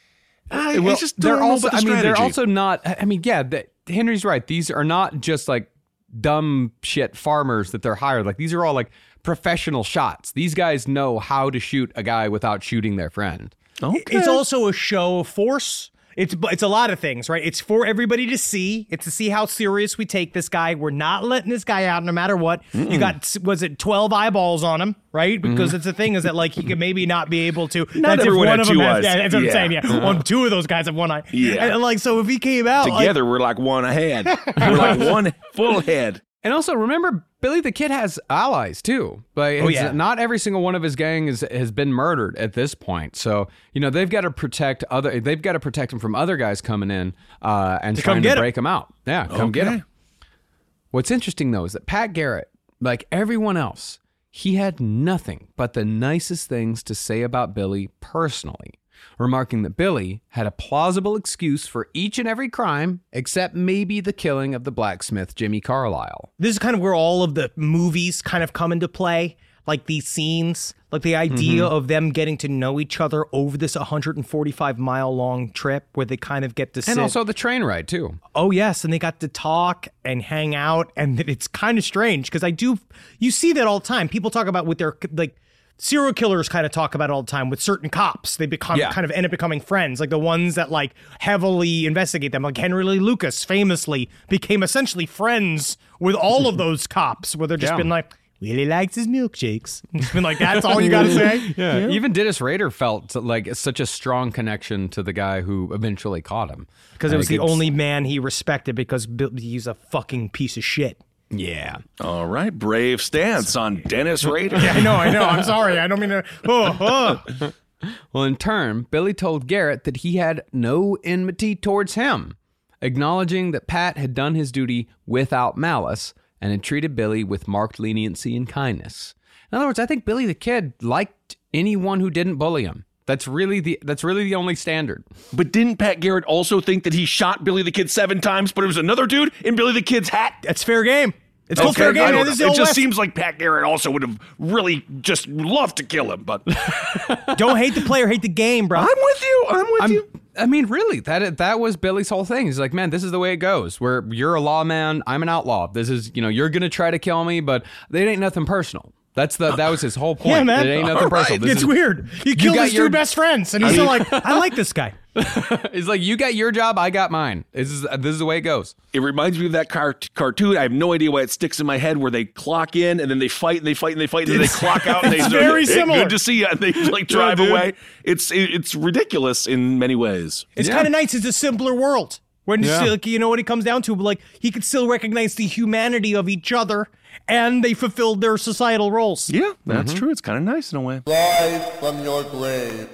I just don't they're know also, about the they're strategy. also not. Henry's right. These are not just like dumb shit farmers that they're hired. Like, these are all like professional shots. These guys know how to shoot a guy without shooting their friend. Okay. It's also a show of force. It's a lot of things, right? It's for everybody to see. It's to see how serious we take this guy. We're not letting this guy out no matter what. You got, was it 12 eyeballs on him, right? Because it's the thing is that like he could maybe not be able to. Not that's everyone if one had of them 2 has, eyes. yeah, that's what I'm saying. Yeah, on 2 of those guys have 1 eye. Yeah. And like so, if he came out Together, we're like one ahead. We're like one full head. And also, remember, Billy the Kid has allies, too. Like, not every single one of his gang has been murdered at this point. So, they've got to protect him from other guys coming in and trying to break him out. Yeah, come get him. What's interesting, though, is that Pat Garrett, like everyone else, he had nothing but the nicest things to say about Billy personally, remarking that Billy had a plausible excuse for each and every crime except maybe the killing of the blacksmith Jimmy Carlisle. this is kind of where all of the movies kind of come into play, like these scenes, like the idea of them getting to know each other over this 145-mile long trip where they kind of get to sit. And also the train ride, too. Oh, yes. And they got to talk and hang out. And it's kind of strange because you see that all the time. People talk about with their, like, serial killers kind of talk about it all the time with certain cops. They kind of end up becoming friends, like the ones that like heavily investigate them. Like Henry Lee Lucas famously became essentially friends with all of those cops, where they're just been like, really likes his milkshakes. It's been like, that's all you got to say? Yeah. Even Dennis Rader felt like such a strong connection to the guy who eventually caught him. Because it was the only man he respected because he's a fucking piece of shit. Yeah. All right, brave stance on Dennis Rader. I know. I'm sorry. I don't mean to. Well, in turn, Billy told Garrett that he had no enmity towards him, acknowledging that Pat had done his duty without malice and had treated Billy with marked leniency and kindness. In other words, I think Billy the Kid liked anyone who didn't bully him. That's really the only standard. But didn't Pat Garrett also think that he shot Billy the Kid 7 times, but it was another dude in Billy the Kid's hat? That's fair game. It's called fair game. I don't Man. know. This is the It Old just West. seems like Pat Garrett also would have really just loved to kill him, but Don't hate the player, hate the game, bro. I'm with you. I mean, really, that was Billy's whole thing. He's like, man, this is the way it goes. Where you're a lawman, I'm an outlaw. This is, you're gonna try to kill me, but it ain't nothing personal. That was his whole point. Yeah, man. It ain't nothing personal. It's weird. You killed got his your- two best friends, and he's still like, I like this guy. It's like, you got your job, I got mine. This is the way it goes. It reminds me of that cartoon. I have no idea why it sticks in my head, where they clock in and then they fight and they fight and they fight and then they clock out and they It's say, very "Hey, similar. Good to see you," and they like drive dude. away. It's ridiculous in many ways. It's kind of nice. It's a simpler world. When Yeah. like, what it comes down to, like he could still recognize the humanity of each other, and they fulfilled their societal roles. Yeah, that's true. It's kind of nice in a way. Rise from your grave.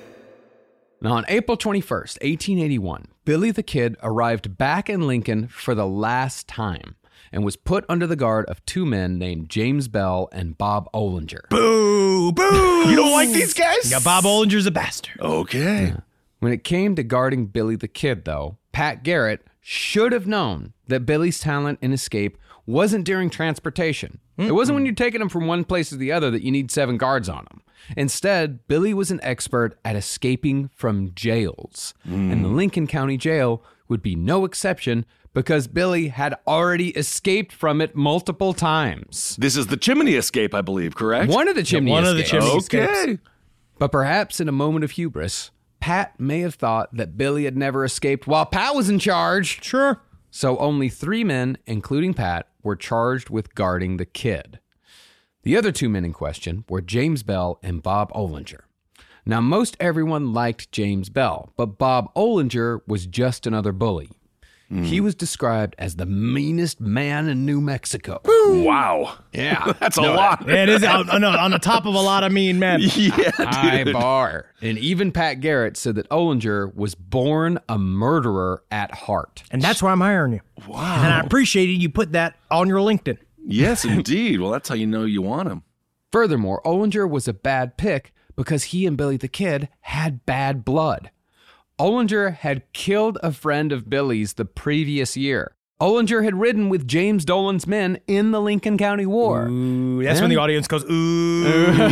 Now, on April 21st, 1881, Billy the Kid arrived back in Lincoln for the last time and was put under the guard of 2 men named James Bell and Bob Olinger. Boo, boo. You don't like these guys? Yeah, Bob Olinger's a bastard. Okay. When it came to guarding Billy the Kid, though, Pat Garrett should have known that Billy's talent in escape wasn't during transportation. It wasn't when you're taking him from one place to the other that you need 7 guards on him. Instead, Billy was an expert at escaping from jails. And the Lincoln County Jail would be no exception because Billy had already escaped from it multiple times. This is the chimney escape, I believe, correct? One of the chimney one of the escapes. chimney Okay. escapes. But perhaps in a moment of hubris, Pat may have thought that Billy had never escaped while Pat was in charge. Sure. So only 3 men, including Pat, were charged with guarding the kid. The other 2 men in question were James Bell and Bob Olinger. Now, most everyone liked James Bell, but Bob Olinger was just another bully. He was described as the meanest man in New Mexico. Wow. Yeah. That's a lot. Yeah, it is on the top of a lot of mean men. Yeah, High dude. bar. And even Pat Garrett said that Olinger was born a murderer at heart. And that's why I'm hiring you. Wow. And I appreciated you put that on your LinkedIn. Yes, indeed. Well, that's how you know you want him. Furthermore, Olinger was a bad pick because he and Billy the Kid had bad blood. Olinger had killed a friend of Billy's the previous year. Olinger had ridden with James Dolan's men in the Lincoln County War. Ooh, that's when the audience goes, ooh.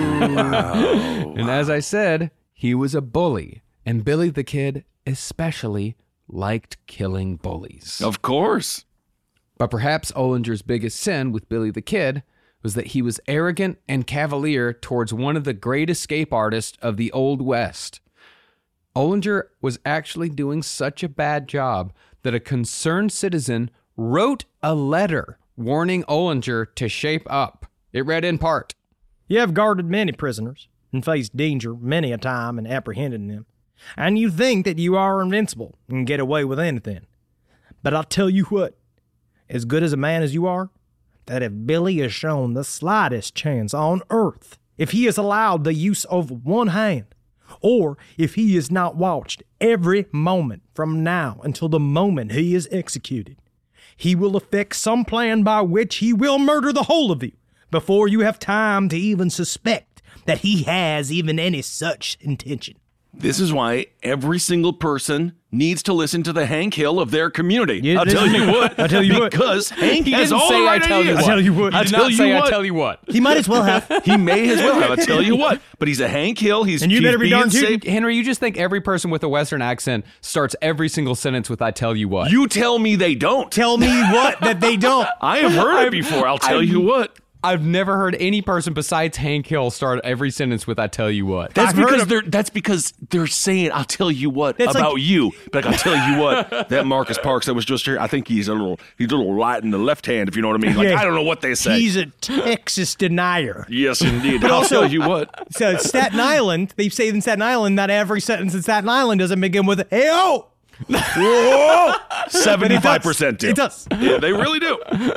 And as I said, he was a bully. And Billy the Kid especially liked killing bullies. Of course. But perhaps Olinger's biggest sin with Billy the Kid was that he was arrogant and cavalier towards one of the great escape artists of the Old West. Olinger was actually doing such a bad job that a concerned citizen wrote a letter warning Olinger to shape up. It read in part, You have guarded many prisoners and faced danger many a time and apprehended them. And you think that you are invincible and get away with anything. But I'll tell you what, as good as a man as you are, that if Billy is shown the slightest chance on earth, if he is allowed the use of one hand, or if he is not watched every moment from now until the moment he is executed, he will effect some plan by which he will murder the whole of you before you have time to even suspect that he has even any such intention. This is why every single person needs to listen to the Hank Hill of their community. Yeah, I'll tell you what. I'll tell you what. Because Hank has didn't all say the I right tell you ideas. what. I tell you what. He I did tell not you say what. I tell you what. He might as well have. He may as well have. I tell you what. But he's a Hank Hill. He's And you better be being darn safe. tootin'. Henry, you just think every person with a Western accent starts every single sentence with I tell you what. You tell me they don't. Tell me what that they don't. I have heard it before. I'll tell you what. I've never heard any person besides Hank Hill start every sentence with I tell you what. That's because they're saying I'll tell you what That's about like- you. But I'll tell you what, that Marcus Parks that was just here, I think he's a little light in the left hand, if you know what I mean. Like, Yeah. I don't know what they say. He's a Texas denier. Yes, indeed. But I'll also- tell you what. So Staten Island, they say in Staten Island, not every sentence in Staten Island doesn't begin with "hey-oh." Whoa! 75% do. It does. Yeah, they really do.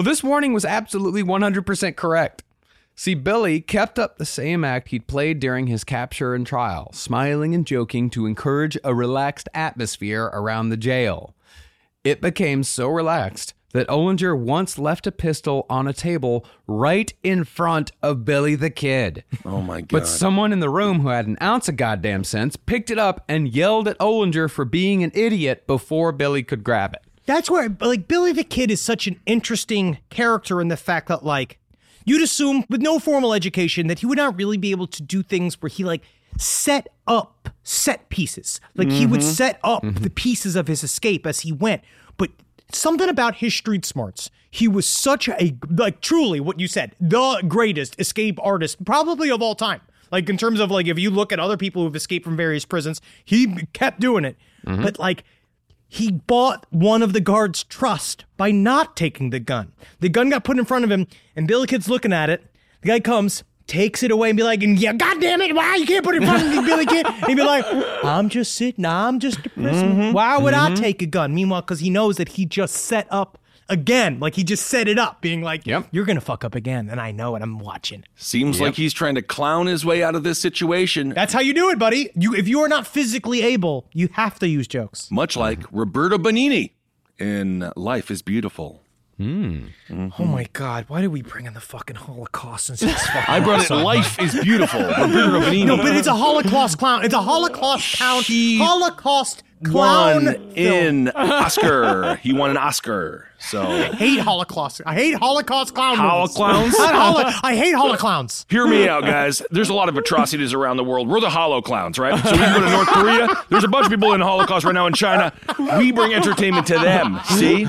Well, this warning was absolutely 100% correct. See, Billy kept up the same act he'd played during his capture and trial, smiling and joking to encourage a relaxed atmosphere around the jail. It became so relaxed that Ollinger once left a pistol on a table right in front of Billy the Kid. Oh, my God. But someone in the room who had an ounce of goddamn sense picked it up and yelled at Ollinger for being an idiot before Billy could grab it. That's where, like, Billy the Kid is such an interesting character in the fact that, like, you'd assume with no formal education that he would not really be able to do things where he, like, set up set pieces. Like, he would set up the pieces of his escape as he went. But something about his street smarts, he was such a, like, truly what you said, the greatest escape artist probably of all time. Like, in terms of, like, if you look at other people who've escaped from various prisons, he kept doing it. But, like, he bought one of the guards' trust by not taking the gun. The gun got put in front of him, and Billy Kid's looking at it. The guy comes, takes it away, and be like, yeah, God damn it, why you can't put it in front of me, Billy Kid? And he'd be like, I'm just sitting, I'm just a prisoner. Why would I take a gun? Meanwhile, because he knows that he just set up again. Like, he just set it up, being like, you're going to fuck up again, and I know it, I'm watching. Seems like he's trying to clown his way out of this situation. That's how you do it, buddy. If you are not physically able, you have to use jokes. Much like Roberto Benigni in Life is Beautiful. Oh my God, why did we bring in the fucking Holocaust into this fucking I brought it Life is Beautiful. Roberto Benigni. No, but it's a Holocaust clown. It's a Holocaust clown. Holocaust clown won in Oscar. He won an Oscar. So I hate Holocaust. I hate Holocaust clown movies. Holoclowns? I hate Holoclowns. Hear me out, guys. There's a lot of atrocities around the world. We're the Holoclowns, right? So we can go to North Korea. There's a bunch of people in the Holocaust right now in China. We bring entertainment to them. See?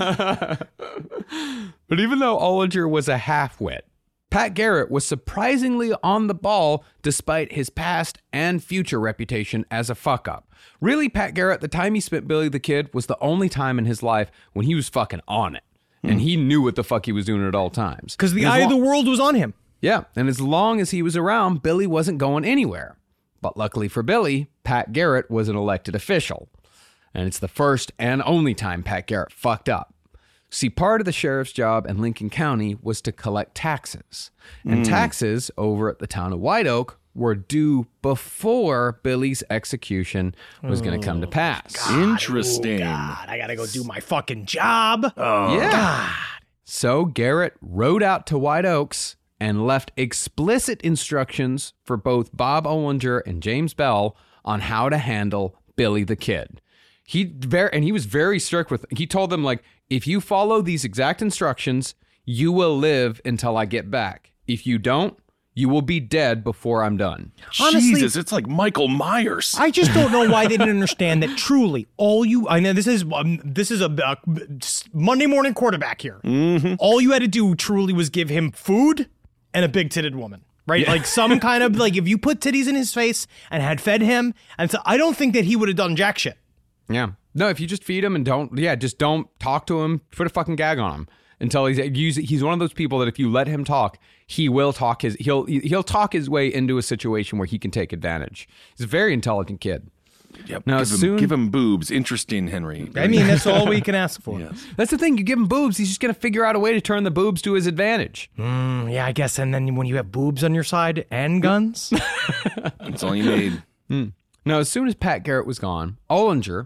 But even though Ollinger was a half-wit, Pat Garrett was surprisingly on the ball despite his past and future reputation as a fuck-up. Really, Pat Garrett, the time he spent Billy the Kid was the only time in his life when he was fucking on it. And he knew what the fuck he was doing at all times. Because the eye of the world was on him. Yeah, and as long as he was around, Billy wasn't going anywhere. But luckily for Billy, Pat Garrett was an elected official. And it's the first and only time Pat Garrett fucked up. See, part of the sheriff's job in Lincoln County was to collect taxes. And taxes over at the town of White Oak were due before Billy's execution was going to come to pass. Interesting. God, I gotta go do my fucking job. Yeah. So Garrett rode out to White Oaks and left explicit instructions for both Bob Ollinger and James Bell on how to handle Billy the Kid. He was very strict with. He told them, like, if you follow these exact instructions, you will live until I get back. If you don't, you will be dead before I'm done. Honestly, Jesus, it's like Michael Myers. I just don't know why they didn't understand that truly I know this is a Monday morning quarterback here. All you had to do truly was give him food and a big-titted woman. Right? Like some kind of, like, if you put titties in his face and had fed him, and so I don't think that he would have done jack shit. Yeah. No, if you just feed him and just don't talk to him, put a fucking gag on him until he's one of those people that if you let him talk, he will talk he'll talk his way into a situation where he can take advantage. He's a very intelligent kid. Yep. Now, give him boobs. Interesting, Henry. I mean, that's all we can ask for. Yes. That's the thing. You give him boobs, he's just going to figure out a way to turn the boobs to his advantage. Yeah, I guess. And then when you have boobs on your side and guns, That's all you need. Now, as soon as Pat Garrett was gone, Ollinger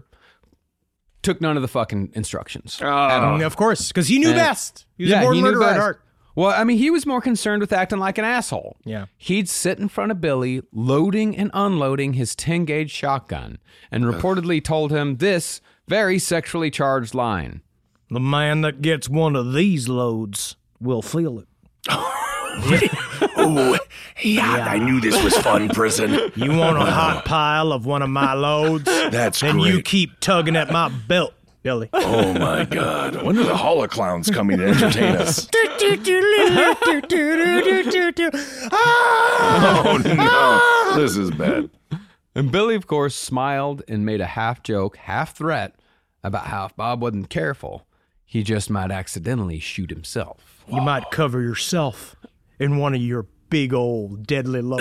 took none of the fucking instructions. of course, because he knew best. He was a born murderer at heart. Well, I mean, he was more concerned with acting like an asshole. Yeah. He'd sit in front of Billy, loading and unloading his 10-gauge shotgun, and reportedly told him this very sexually charged line. The man that gets one of these loads will feel it. Oh, yeah, I knew this was fun, prison. You want a hot pile of one of my loads? That's then great. you keep tugging at my belt, Billy. Oh, my God. When are the Holoclowns coming to entertain us? Oh, no. This is bad. And Billy, of course, smiled and made a half joke, half threat about how if Bob wasn't careful, he just might accidentally shoot himself. You might cover yourself in one of your big old deadly loads.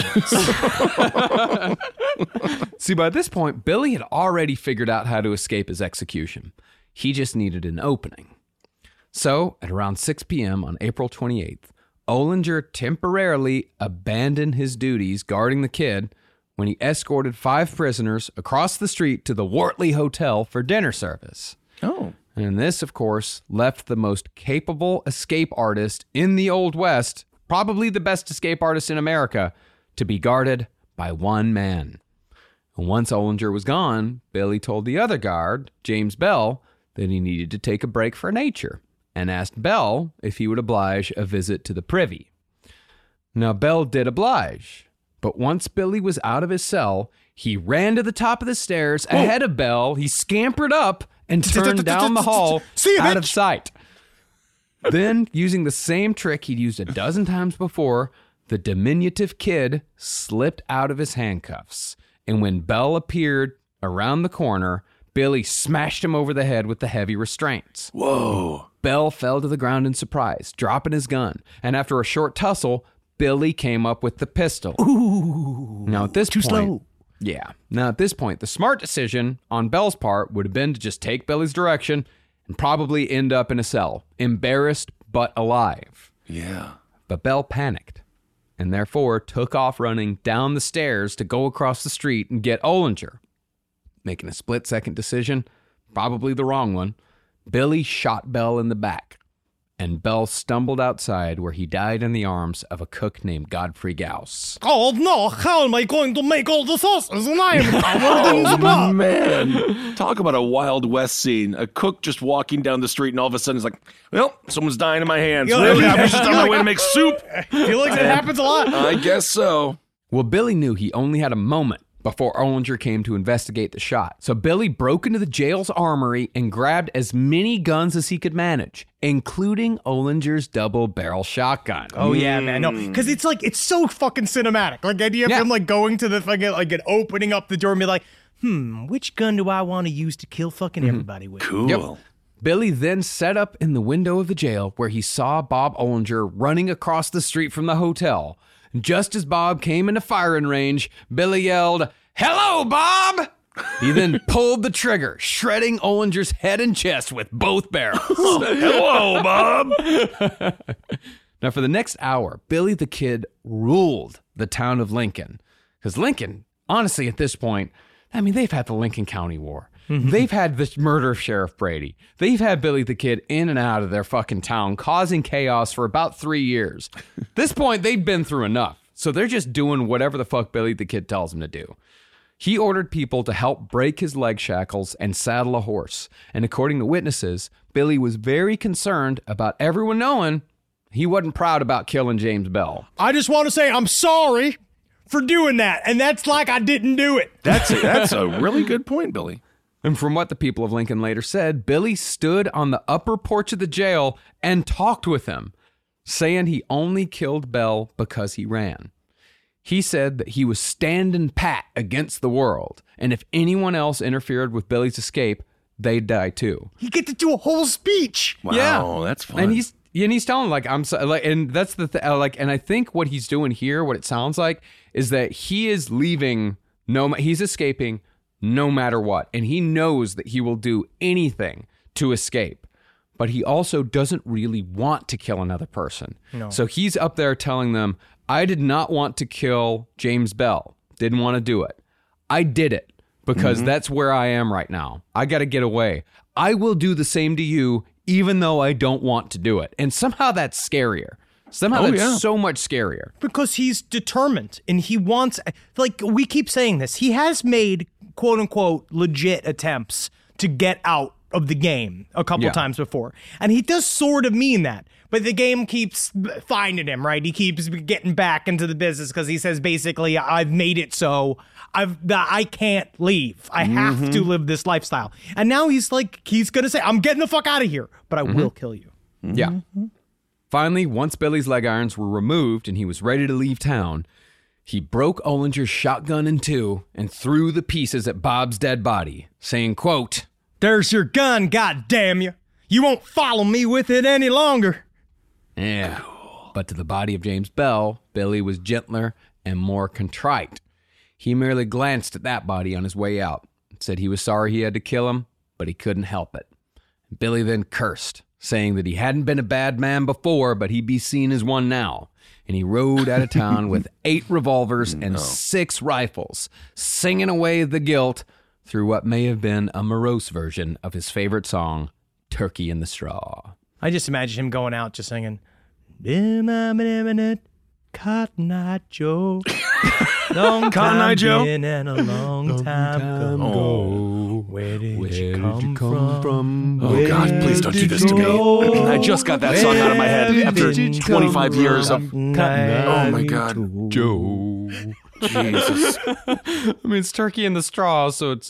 See, by this point, Billy had already figured out how to escape his execution. He just needed an opening. So, at around 6 p.m. on April 28th, Olinger temporarily abandoned his duties guarding the kid when he escorted 5 prisoners across the street to the Wortley Hotel for dinner service. Oh. And this, of course, left the most capable escape artist in the Old West, probably the best escape artist in America, to be guarded by one man. And once Olinger was gone, Billy told the other guard, James Bell, that he needed to take a break for nature, and asked Bell if he would oblige a visit to the privy. Now, Bell did oblige, but once Billy was out of his cell, he ran to the top of the stairs ahead of Bell. He scampered up and turned down the hall out of sight. Then, using the same trick he'd used a dozen times before, the diminutive kid slipped out of his handcuffs. And when Bell appeared around the corner, Billy smashed him over the head with the heavy restraints. Whoa. Bell fell to the ground in surprise, dropping his gun. And after a short tussle, Billy came up with the pistol. Ooh. Now, at this too point, slow. Yeah. Now, at this point, the smart decision on Bell's part would have been to just take Billy's direction and probably end up in a cell, embarrassed but alive. Yeah. But Bell panicked and therefore took off running down the stairs to go across the street and get Olinger. Making a split-second decision, probably the wrong one, Billy shot Bell in the back, and Bell stumbled outside where he died in the arms of a cook named Godfrey Gauss. Oh no, how am I going to make all the sauces and I am covered in the blood? Man, talk about a Wild West scene. A cook just walking down the street and all of a sudden is like, well, someone's dying in my hands. Yeah, Really? yeah, I'm just on my way to make soup. I feel like that happens a lot. I guess so. Well, Billy knew he only had a moment before Olinger came to investigate the shot. So Billy broke into the jail's armory and grabbed as many guns as he could manage, including Olinger's double-barrel shotgun. Oh yeah, man. No, because it's so fucking cinematic. Like the idea of him like going to the fucking and opening up the door and be like, which gun do I want to use to kill fucking everybody with? Cool. Yep. Billy then set up in the window of the jail where he saw Bob Olinger running across the street from the hotel. Just as Bob came into firing range, Billy yelled, "Hello, Bob!" He then pulled the trigger, shredding Olinger's head and chest with both barrels. Hello, Bob. Now, for the next hour, Billy the Kid ruled the town of Lincoln. Because Lincoln, honestly, at this point, I mean, they've had the Lincoln County War. They've had the murder of Sheriff Brady. They've had Billy the Kid in and out of their fucking town, causing chaos for about 3 years. At this point, they've been through enough. So they're just doing whatever the fuck Billy the Kid tells them to do. He ordered people to help break his leg shackles and saddle a horse. And according to witnesses, Billy was very concerned about everyone knowing he wasn't proud about killing James Bell. I just want to say I'm sorry for doing that, and that's like I didn't do it. That's a really good point, Billy. And from what the people of Lincoln later said, Billy stood on the upper porch of the jail and talked with him, saying he only killed Bell because he ran. He said that he was standing pat against the world, and if anyone else interfered with Billy's escape, they'd die too. He get to do a whole speech. Wow, Yeah. that's fun. And he's telling like I'm so, like, and that's the like, and I think what he's doing here, what it sounds like, is that he is leaving. He's escaping no matter what, and he knows that he will do anything to escape. But he also doesn't really want to kill another person. No. So he's up there telling them, I did not want to kill James Bell. Didn't want to do it. I did it because that's where I am right now. I got to get away. I will do the same to you, even though I don't want to do it. And somehow that's scarier. Somehow that's so much scarier. Because he's determined and he wants, like we keep saying this, he has made quote unquote legit attempts to get out of the game a couple times before. And he does sort of mean that. But the game keeps finding him, right? He keeps getting back into the business because he says basically, I've made it so I can't leave. I have to live this lifestyle. And now he's going to say, I'm getting the fuck out of here, but I will kill you. Yeah. Finally, once Billy's leg irons were removed and he was ready to leave town, he broke Olinger's shotgun in two and threw the pieces at Bob's dead body, saying, quote, "There's your gun, goddamn you. You won't follow me with it any longer." Yeah. But to the body of James Bell, Billy was gentler and more contrite. He merely glanced at that body on his way out and said he was sorry he had to kill him, but he couldn't help it. Billy then cursed saying that he hadn't been a bad man before, but he'd be seen as one now. And he rode out of town with 8 revolvers and 6 rifles, singing away the guilt through what may have been a morose version of his favorite song, Turkey in the Straw. I just imagine him going out just singing, Cotton Eye Joe. Long Cotton Eye Joe? been and a long time ago. Where did you come from? Oh, God, please don't do this to me. I just got that song out of my head after 25 years of... Oh, my God. Joe. Jesus. I mean, it's Turkey in the Straw, so it's...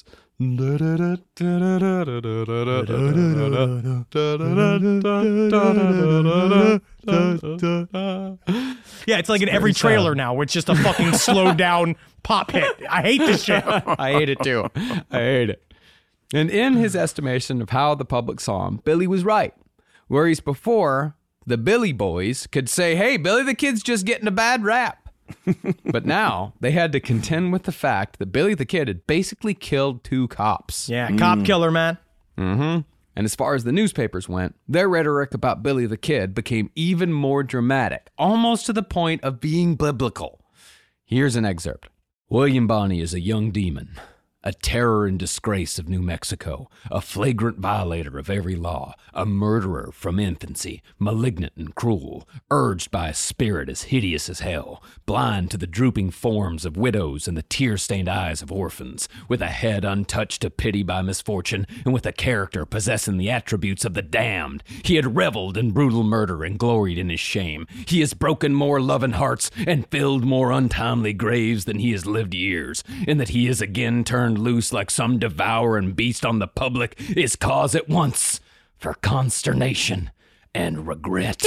Yeah, it's like in every trailer now, where it's just a fucking slowed down pop hit. I hate this shit. I hate it too. I hate it. And in his estimation of how the public saw him, Billy was right. Whereas before, the Billy boys could say, hey, Billy the Kid's just getting a bad rap. But now they had to contend with the fact that Billy the Kid had basically killed 2 cops. Yeah, cop killer, man. Mm-hmm. And as far as the newspapers went, their rhetoric about Billy the Kid became even more dramatic, almost to the point of being biblical. Here's an excerpt. William Bonney is a young demon, a terror and disgrace of New Mexico, a flagrant violator of every law, a murderer from infancy, malignant and cruel, urged by a spirit as hideous as hell, blind to the drooping forms of widows and the tear-stained eyes of orphans, with a head untouched to pity by misfortune, and with a character possessing the attributes of the damned. He had reveled in brutal murder and gloried in his shame. He has broken more loving hearts and filled more untimely graves than he has lived years, in that he is again turned loose like some devouring beast on the public is cause at once for consternation and regret.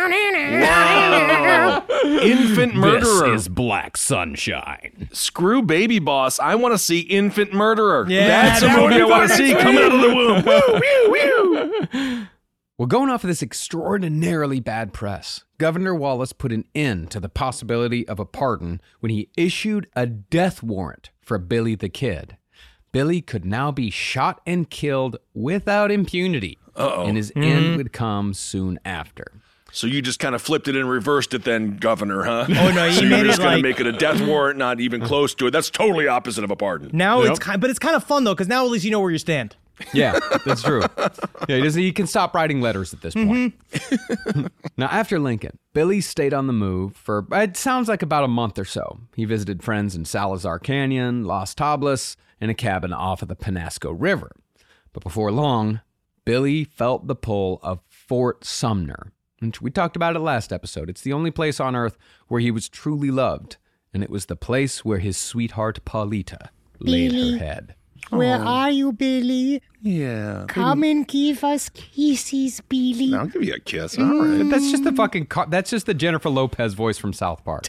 Wow. Infant murderer. This is Black Sunshine. Screw Baby Boss. I want to see Infant Murderer. Yeah, that's a that would movie be I want to fucking see coming out of the womb. Woo, woo, woo. Well, going off of this extraordinarily bad press, Governor Wallace put an end to the possibility of a pardon when he issued a death warrant for Billy the Kid. Billy could now be shot and killed without impunity, and his end would come soon after. So you just kind of flipped it and reversed it then, Governor, huh? Oh, no, so you you're made just it going to like- make it a death warrant, not even close to it. That's totally opposite of a pardon. Now Yep. it's kind of fun though, because now at least you know where you stand. Yeah, that's true. Yeah, he can stop writing letters at this point. Now, after Lincoln, Billy stayed on the move for, it sounds like about a month or so. He visited friends in Salazar Canyon, Los Tablas, and a cabin off of the Penasco River. But before long, Billy felt the pull of Fort Sumner. And we talked about it last episode. It's the only place on earth where he was truly loved. And it was the place where his sweetheart Paulita laid her head. Where are you, Billy? Yeah. Come and give us kisses, Billy. I'll give you a kiss. All right. That's just the that's just the Jennifer Lopez voice from South Park.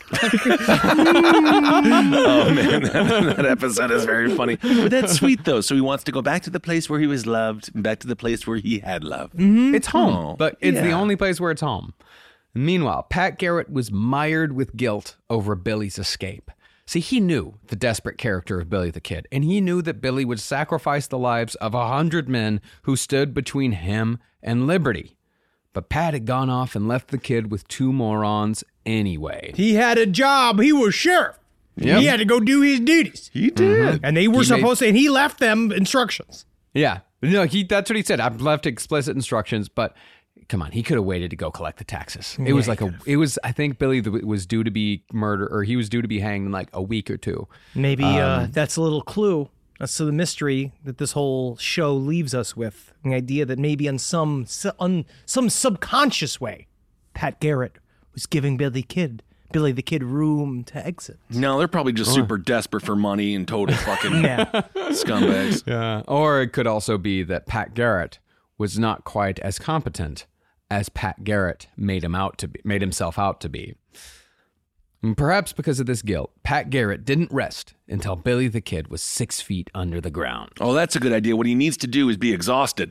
Oh, man, that episode is very funny. But that's sweet, though. So he wants to go back to the place where he was loved and back to the place where he had love. It's home, Oh, but it's the yeah. only place where it's home. Meanwhile, Pat Garrett was mired with guilt over Billy's escape. See, he knew the desperate character of Billy the Kid, and he knew that Billy would sacrifice the lives of 100 men who stood between him and liberty. But Pat had gone off and left the kid with 2 morons anyway. He had a job. He was sheriff. Yep. He had to go do his duties. He did. And they were He supposed to, and he left them instructions. Yeah, no, that's what he said. I've left explicit instructions, but come on, he could have waited to go collect the taxes. It was like I think Billy was due to be murdered, or he was due to be hanged in like a week or 2. Maybe that's a little clue. That's the mystery that this whole show leaves us with. The idea that maybe on some subconscious way, Pat Garrett was giving Billy the Kid room to exit. No, they're probably just super desperate for money and total fucking Yeah. scumbags. Yeah. Or it could also be that Pat Garrett was not quite as competent as Pat Garrett made himself out to be. And perhaps because of this guilt, Pat Garrett didn't rest until Billy the Kid was 6 feet under the ground. Oh, that's a good idea. What he needs to do is be exhausted.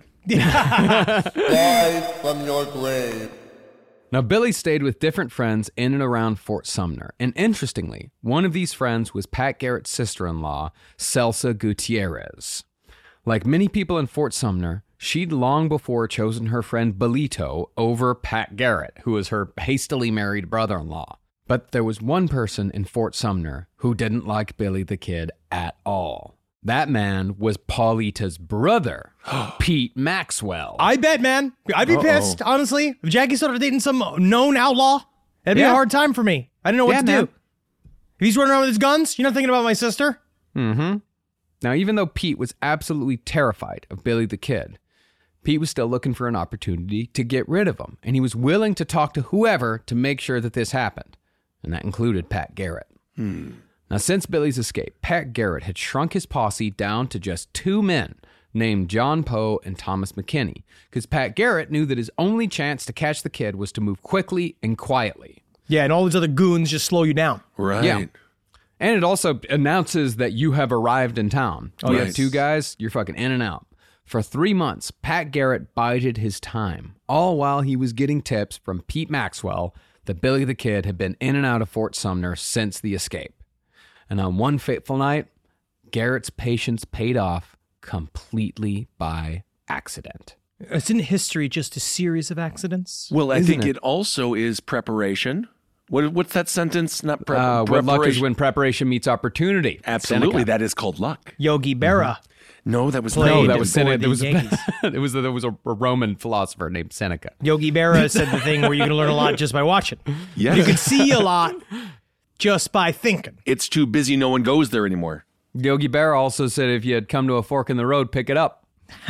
Rise from your grave. Now, Billy stayed with different friends in and around Fort Sumner. And interestingly, one of these friends was Pat Garrett's sister-in-law, Celsa Gutierrez. Like many people in Fort Sumner, she'd long before chosen her friend Belito over Pat Garrett, who was her hastily married brother-in-law. But there was one person in Fort Sumner who didn't like Billy the Kid at all. That man was Paulita's brother, Pete Maxwell. I bet, man. I'd be pissed, honestly. If Jackie started dating some known outlaw, that'd be a hard time for me. I didn't know what to do. If he's running around with his guns, you're not thinking about my sister? Mm-hmm. Now, even though Pete was absolutely terrified of Billy the Kid, Pete was still looking for an opportunity to get rid of him, and he was willing to talk to whoever to make sure that this happened, and that included Pat Garrett. Now, since Billy's escape, Pat Garrett had shrunk his posse down to just 2 men named John Poe and Thomas McKinney, because Pat Garrett knew that his only chance to catch the kid was to move quickly and quietly. Yeah, and all these other goons just slow you down. Right. Yeah. And it also announces that you have arrived in town. You have 2 guys, you're fucking in and out. For 3 months, Pat Garrett bided his time, all while he was getting tips from Pete Maxwell that Billy the Kid had been in and out of Fort Sumner since the escape. And on one fateful night, Garrett's patience paid off completely by accident. Isn't history just a series of accidents? Well, I Isn't think it also is preparation. What's that sentence? Not preparation. What luck is when preparation meets opportunity. Absolutely, Seneca. that is called luck. Yogi Berra. No, that was Played No, not. that was for Seneca. the There was a Roman philosopher named Seneca. Yogi Berra said the thing where you can learn a lot just by watching. Yes. You can see a lot just by thinking. It's too busy. No one goes there anymore. Yogi Berra also said if you had come to a fork in the road, pick it up.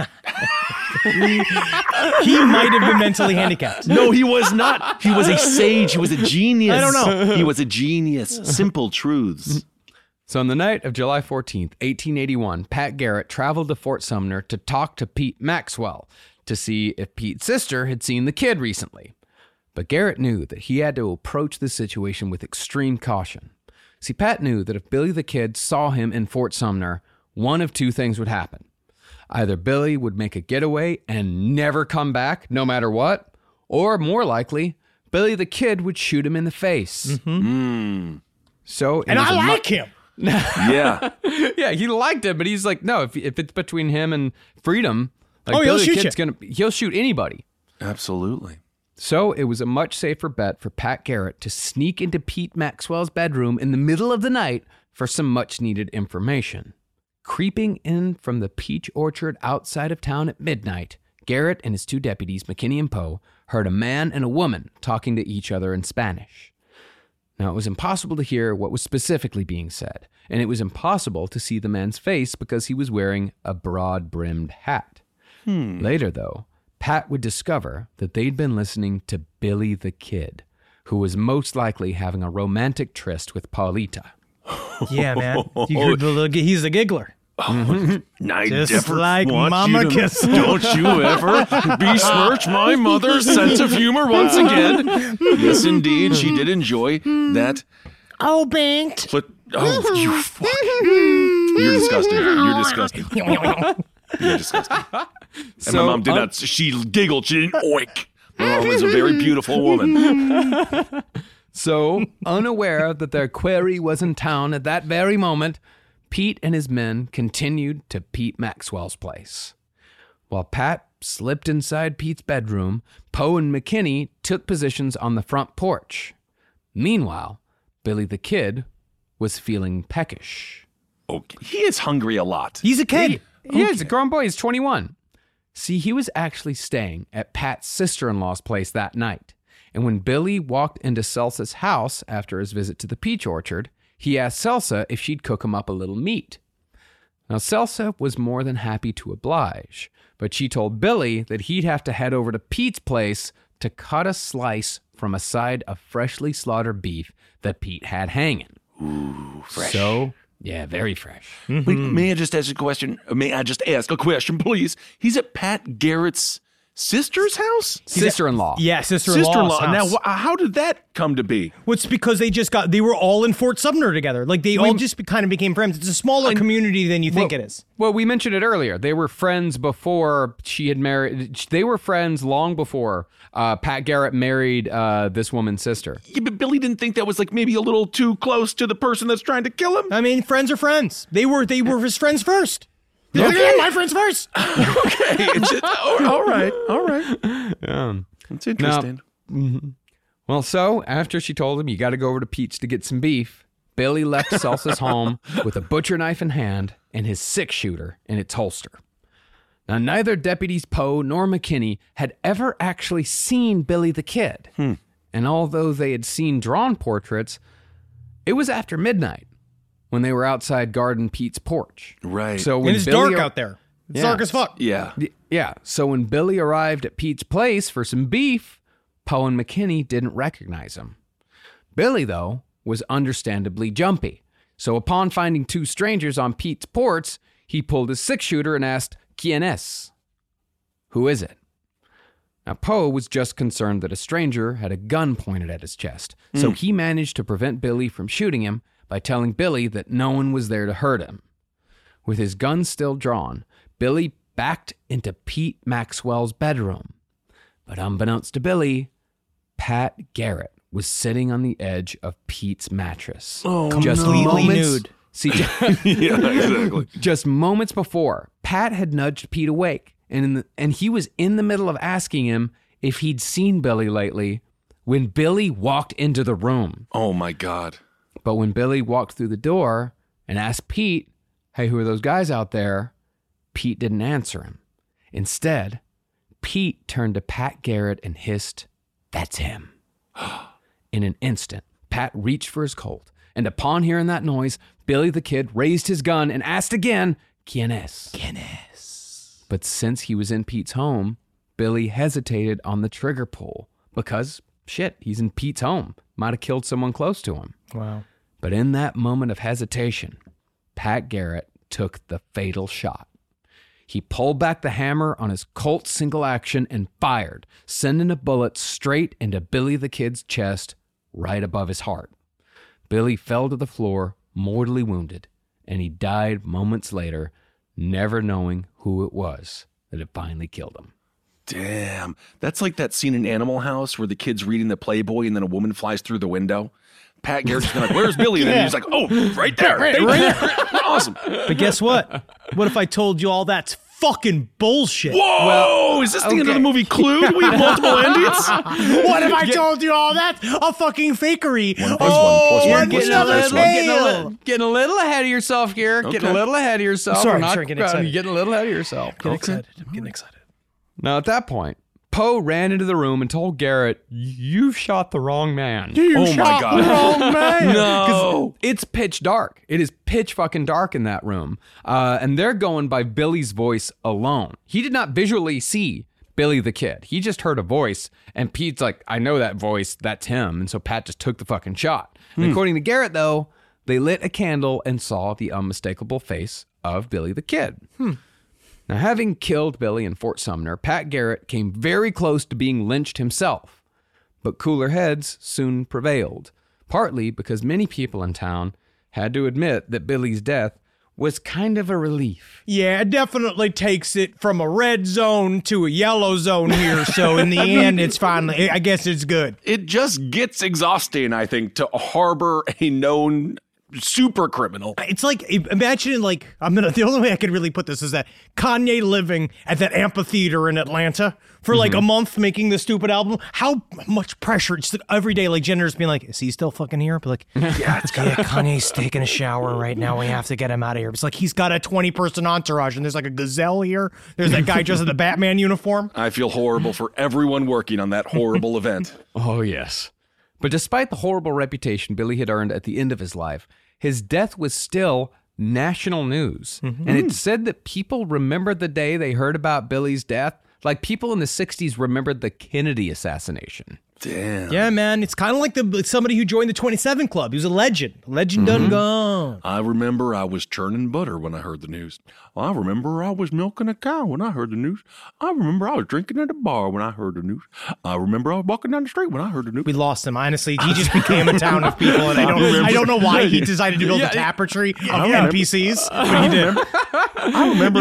He might have been mentally handicapped. No, he was not. He was a sage. He was a genius. I don't know. He was a genius. Simple truths. So on the night of July 14th, 1881, Pat Garrett traveled to Fort Sumner to talk to Pete Maxwell to see if Pete's sister had seen the kid recently. But Garrett knew that he had to approach the situation with extreme caution. See, Pat knew that if Billy the Kid saw him in Fort Sumner, one of 2 things would happen. Either Billy would make a getaway and never come back, no matter what, or more likely, Billy the Kid would shoot him in the face. So, And I like him. Yeah. Yeah, he liked it, but he's like, no, if it's between him and freedom, like Oh, he'll Billy the shoot Kid's he'll shoot anybody. Absolutely. So it was a much safer bet for Pat Garrett to sneak into Pete Maxwell's bedroom in the middle of the night for some much needed information. Creeping in from the peach orchard outside of town at midnight, Garrett and his 2 deputies, McKinney and Poe, heard a man and a woman talking to each other in Spanish. Now, it was impossible to hear what was specifically being said, and it was impossible to see the man's face because he was wearing a broad-brimmed hat. Later, though, Pat would discover that they'd been listening to Billy the Kid, who was most likely having a romantic tryst with Paulita. Yeah, man. You heard he's a giggler. I Just never like want Mama you to, Kiss. Don't you ever besmirch my mother's sense of humor once again. Yes, indeed, she did enjoy that. Oh, banked. But you fuck. You're disgusting. You're disgusting. You're disgusting. And my mom did not. She giggled. She didn't oink. My mom was a very beautiful woman. So, unaware that their quarry was in town at that very moment, Pete and his men continued to Pete Maxwell's place. While Pat slipped inside Pete's bedroom, Poe and McKinney took positions on the front porch. Meanwhile, Billy the Kid was feeling peckish. Okay. He is hungry a lot. He's a kid. He's a grown boy. He's 21. See, he was actually staying at Pat's sister-in-law's place that night. And when Billy walked into Celsa's house after his visit to the peach orchard, he asked Celsa if she'd cook him up a little meat. Now, Celsa was more than happy to oblige, but she told Billy that he'd have to head over to Pete's place to cut a slice from a side of freshly slaughtered beef that Pete had hanging. Ooh, fresh. So, yeah, very fresh. Wait, may I just ask a question? May I just ask a question, please? He's at Pat Garrett's sister's house? Sister-in-law. Yeah, sister-in-law's Sister-in-law. house. Now, how did that come to be? Well, it's because they were all in Fort Sumner together. Like, they all just kind of became friends. It's a smaller community than you think it is. Well, we mentioned it earlier. They were friends before she had married. They were friends long before Pat Garrett married this woman's sister. Yeah, but Billy didn't think that was like maybe a little too close to the person that's trying to kill him? I mean, friends are friends. They were his friends first. My friends first. Okay. It's just, all right. Yeah. That's interesting. Well, so after she told him, you got to go over to Pete's to get some beef, Billy left Celsa's home with a butcher knife in hand and his 6-shooter in its holster. Now, neither Deputies Poe nor McKinney had ever actually seen Billy the Kid. And although they had seen drawn portraits, it was after midnight when they were outside guarding Pete's porch. Right. So And when it's Billy dark out there. It's Yeah. dark as fuck. Yeah. Yeah. So when Billy arrived at Pete's place for some beef, Poe and McKinney didn't recognize him. Billy, though, was understandably jumpy. So upon finding 2 strangers on Pete's porch, he pulled his 6-shooter and asked, "Quién es?" Who is it? Now, Poe was just concerned that a stranger had a gun pointed at his chest. So he managed to prevent Billy from shooting him by telling Billy that no one was there to hurt him. With his gun still drawn, Billy backed into Pete Maxwell's bedroom. But unbeknownst to Billy, Pat Garrett was sitting on the edge of Pete's mattress. Completely nude. See, Yeah, exactly. just moments before, Pat had nudged Pete awake, and he was in the middle of asking him if he'd seen Billy lately when Billy walked into the room. Oh, my God. But when Billy walked through the door and asked Pete, "Hey, who are those guys out there?" Pete didn't answer him. Instead, Pete turned to Pat Garrett and hissed, "That's him." In an instant, Pat reached for his Colt, and upon hearing that noise, Billy the Kid raised his gun and asked again, "Quién es?" But since he was in Pete's home, Billy hesitated on the trigger pull because, shit, he's in Pete's home. Might have killed someone close to him. Wow. But in that moment of hesitation, Pat Garrett took the fatal shot. He pulled back the hammer on his Colt single action and fired, sending a bullet straight into Billy the Kid's chest, right above his heart. Billy fell to the floor, mortally wounded, and he died moments later, never knowing who it was that had finally killed him. Damn. That's like that scene in Animal House where the kid's reading the Playboy and then a woman flies through the window. Pat Garrett's like, "Where's Billy?" And then he's like, "Oh, right there. Right there. Awesome." But guess what? What if I told you all that's fucking bullshit? Whoa! Is this the end of the movie Clue? Do we have multiple endings? What if I told you all that? A fucking fakery. One plus one plus you're one plus getting one a plus little one. Getting a little ahead of yourself here. Getting a little ahead of yourself. Sorry, We're not- getting excited. You're getting a little ahead of yourself. I'm getting excited. Now, at that point, Poe ran into the room and told Garrett, "You shot the wrong man." Oh my God. Wrong man. No. It's pitch dark. It is pitch fucking dark in that room. And they're going by Billy's voice alone. He did not visually see Billy the Kid. He just heard a voice, and Pete's like, "I know that voice. That's him." And so Pat just took the fucking shot. And according to Garrett, though, they lit a candle and saw the unmistakable face of Billy the Kid. Now, having killed Billy in Fort Sumner, Pat Garrett came very close to being lynched himself. But cooler heads soon prevailed, partly because many people in town had to admit that Billy's death was kind of a relief. Yeah, it definitely takes it from a red zone to a yellow zone here. So in the end, it's finally, I guess it's good. It just gets exhausting, I think, to harbor a known super criminal. It's like, imagine like, the only way I could really put this is that Kanye living at that amphitheater in Atlanta for like a month making this stupid album. How much pressure, just every day, like Jenner's being like, "Is he still fucking here?" But like, yeah, Kanye's taking a shower right now. We have to get him out of here. It's like he's got a 20-person entourage and there's like a gazelle here. There's that guy dressed in the Batman uniform. I feel horrible for everyone working on that horrible event. Oh, yes. But despite the horrible reputation Billy had earned at the end of his life, his death was still national news. And it's said that people remembered the day they heard about Billy's death like people in the 60s remembered the Kennedy assassination. Damn. Yeah, man. It's kind of like somebody who joined the 27 Club. He was a legend. Legend done gone. I remember I was churning butter when I heard the news. I remember I was milking a cow when I heard the news. I remember I was drinking at a bar when I heard the news. I remember I was walking down the street when I heard the news. We lost him. Honestly, he just became a town of people, and I don't know why he decided to build a tapestry of NPCs, but he did. I remember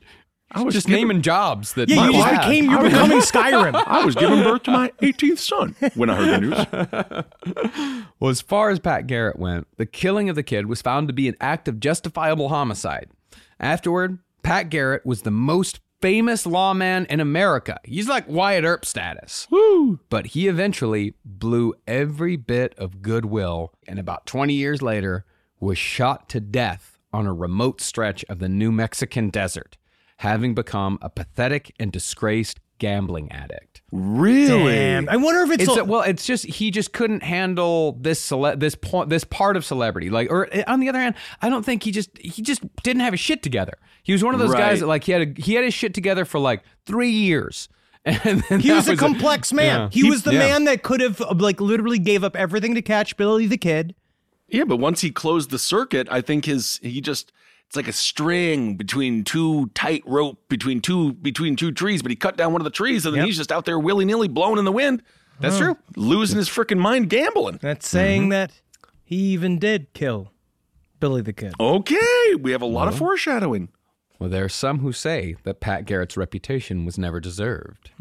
I was just naming jobs that Yeah, you just had. you're becoming Skyrim. I was giving birth to my 18th son when I heard the news. Well, as far as Pat Garrett went, the killing of the kid was found to be an act of justifiable homicide. Afterward, Pat Garrett was the most famous lawman in America. He's like Wyatt Earp status. Woo! But he eventually blew every bit of goodwill, and about 20 years later was shot to death on a remote stretch of the New Mexican desert, having become a pathetic and disgraced gambling addict. Really? Damn. I wonder if It's just he just couldn't handle this part of celebrity. Like, or on the other hand, I don't think he just didn't have his shit together. He was one of those guys that like he had his shit together for like 3 years. And then he was a complex man. Yeah. He was the man that could have like literally gave up everything to catch Billy the Kid. Yeah, but once he closed the circuit, I think it's like a string between two tight rope between two trees, but he cut down one of the trees and then he's just out there willy-nilly blowing in the wind. That's true. Losing his freaking mind gambling. That's saying that he even did kill Billy the Kid. Okay, we have a lot of foreshadowing. Well, there are some who say that Pat Garrett's reputation was never deserved.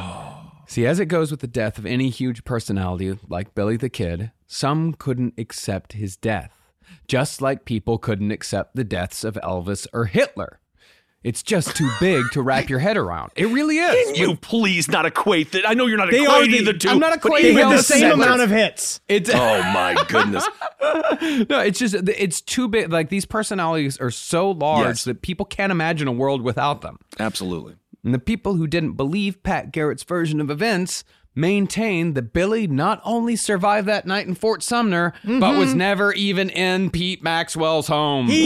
See, as it goes with the death of any huge personality like Billy the Kid, some couldn't accept his death. Just like people couldn't accept the deaths of Elvis or Hitler. It's just too big to wrap your head around. It really is. Can you please not equate that? I know you're not equating the two. I'm not equating They had the Elvis same and Hitler. amount of hits. Oh my goodness. No, it's too big. Like, these personalities are so large that people can't imagine a world without them. Absolutely. And the people who didn't believe Pat Garrett's version of events maintained that Billy not only survived that night in Fort Sumner, but was never even in Pete Maxwell's home. He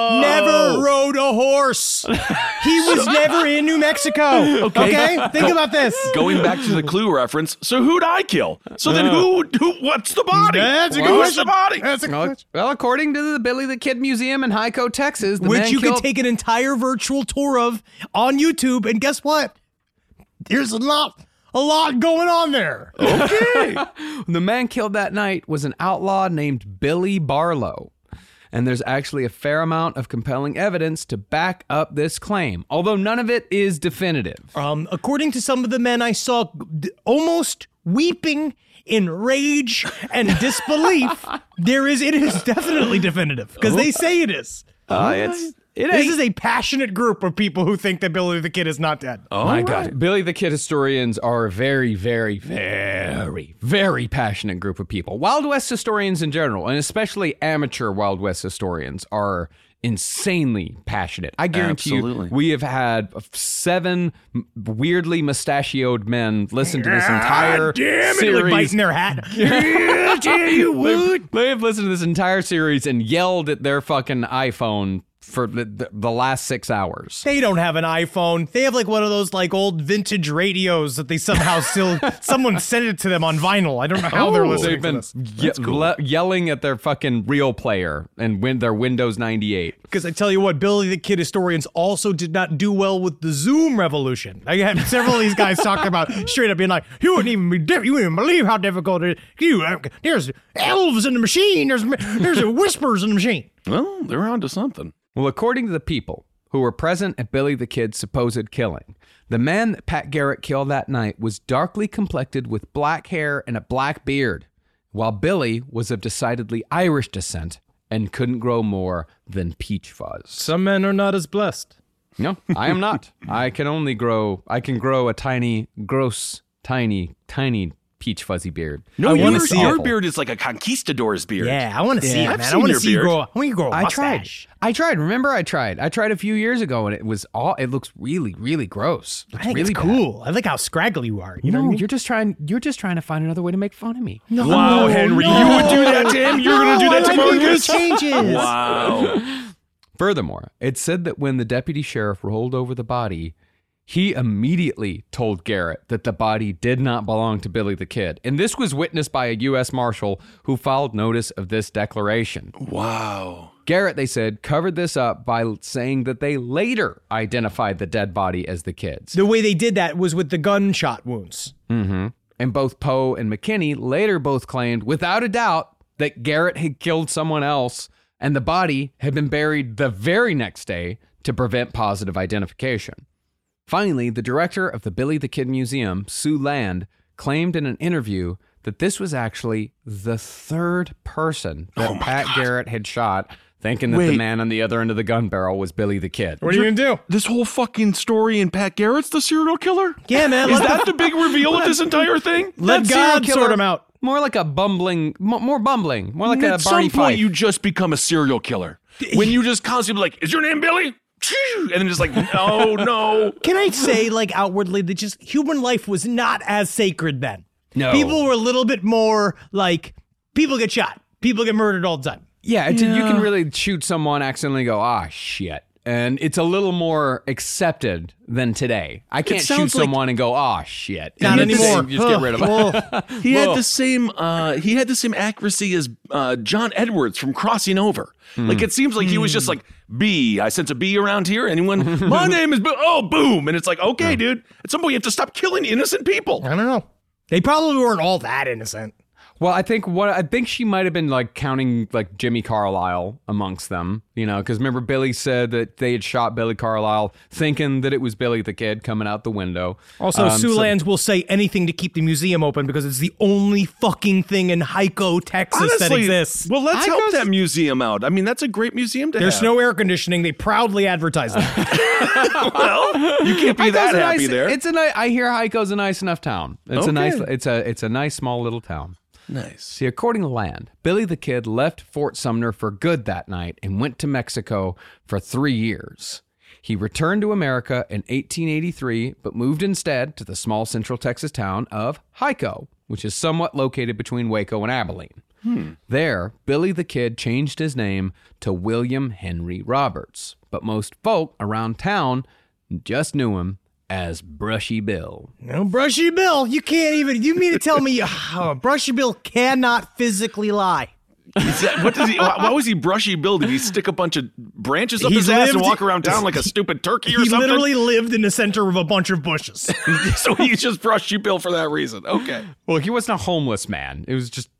never rode a horse. He was never in New Mexico. Okay? Think about this. Going back to the Clue reference, so who'd I kill? So then what's the body? That's a good Who's question. the body? That's a good question. Well, according to the Billy the Kid Museum in Hyco, Texas, the Which man you killed... could take an entire virtual tour of on YouTube, and guess what? There's a lot going on there. Okay. The man killed that night was an outlaw named Billy Barlow. And there's actually a fair amount of compelling evidence to back up this claim, although none of it is definitive. According to some of the men I saw almost weeping in rage and disbelief, it is definitely definitive, because they say it is. This is a passionate group of people who think that Billy the Kid is not dead. Oh my God. Billy the Kid historians are a very, very, very, very passionate group of people. Wild West historians in general, and especially amateur Wild West historians, are insanely passionate. I guarantee you, we have had 7 weirdly mustachioed men listen to this entire series. Like biting their hat. I tell you what. They have listened to this entire series and yelled at their fucking iPhone for the last 6 hours. They don't have an iPhone. They have like one of those like old vintage radios that they somehow still, someone sent it to them on vinyl. I don't know how they're listening They've been yelling at their fucking real player and their Windows 98. Because I tell you what, Billy the Kid historians also did not do well with the Zoom revolution. I had several of these guys talking about straight up being like, you wouldn't even believe how difficult it is. There's elves in the machine. There's whispers in the machine. Well, they're onto something. Well, according to the people who were present at Billy the Kid's supposed killing, the man that Pat Garrett killed that night was darkly complected with black hair and a black beard, while Billy was of decidedly Irish descent and couldn't grow more than peach fuzz. Some men are not as blessed. No, I am not. I can grow a tiny, gross, tiny peach fuzzy beard. No, your beard is like a conquistador's beard. Yeah, I want to see it, I've man. I seen want your to see you beard. grow. I want you to grow a mustache. I tried. Remember, I tried a few years ago, and it looks really, really gross. I think really it's cool. I like how scraggly you are. You know what I mean? you're just trying to find another way to make fun of me. No, Wow, Henry, you would do that to him? You're going to do that to I like Marcus? changes. Wow. Furthermore, it's said that when the deputy sheriff rolled over the body, he immediately told Garrett that the body did not belong to Billy the Kid. And this was witnessed by a U.S. Marshal who filed notice of this declaration. Wow. Garrett, they said, covered this up by saying that they later identified the dead body as the kid's. The way they did that was with the gunshot wounds. Mm-hmm. And both Poe and McKinney later both claimed, without a doubt, that Garrett had killed someone else and the body had been buried the very next day to prevent positive identification. Finally, the director of the Billy the Kid Museum, Sue Land, claimed in an interview that this was actually the 3rd person that Pat Garrett had shot thinking that the man on the other end of the gun barrel was Billy the Kid. What are you going to do? This whole fucking story in Pat Garrett's the serial killer? Yeah, man. Is that the big reveal of this entire thing? Let God sort him out. More like a bumbling, more bumbling, more like At a Barney some point, Fife. you just become a serial killer. When you just constantly like, is your name Billy? And then just like, no. Can I say, like, outwardly, that just human life was not as sacred then? No. People were a little bit more like, people get shot. People get murdered all the time. Yeah, you can really shoot someone, accidentally go, shit. And it's a little more accepted than today. I can't shoot someone and go, shit. Not And anymore. Just get rid of it. He had the same accuracy as John Edwards from Crossing Over. Like, it seems like he was just like, B, I sense a B around here. Anyone? My name is boom. And it's like, okay, dude. At some point, you have to stop killing innocent people. I don't know. They probably weren't all that innocent. Well, I think she might have been like counting like Jimmy Carlisle amongst them, because remember Billy said that they had shot Billy Carlisle thinking that it was Billy the Kid coming out the window. Also, Siouxlands will say anything to keep the museum open because it's the only fucking thing in Hyco, Texas that exists. Well, let's help that museum out. I mean, that's a great museum to have. There's no air conditioning. They proudly advertise that. Well, you can't be that happy there. I hear Hyco's a nice enough town. It's a nice small little town. Nice. See, according to Land, Billy the Kid left Fort Sumner for good that night and went to Mexico for 3 years. He returned to America in 1883, but moved instead to the small central Texas town of Hyco, which is somewhat located between Waco and Abilene. There, Billy the Kid changed his name to William Henry Roberts, but most folk around town just knew him as Brushy Bill. No, Brushy Bill. You can't even. You mean to tell me Brushy Bill cannot physically lie? Why was he Brushy Bill? Did he stick a bunch of branches up his ass and walk around town like a stupid turkey or something? He literally lived in the center of a bunch of bushes. So he's just Brushy Bill for that reason. Okay. Well, he wasn't a homeless man. He was just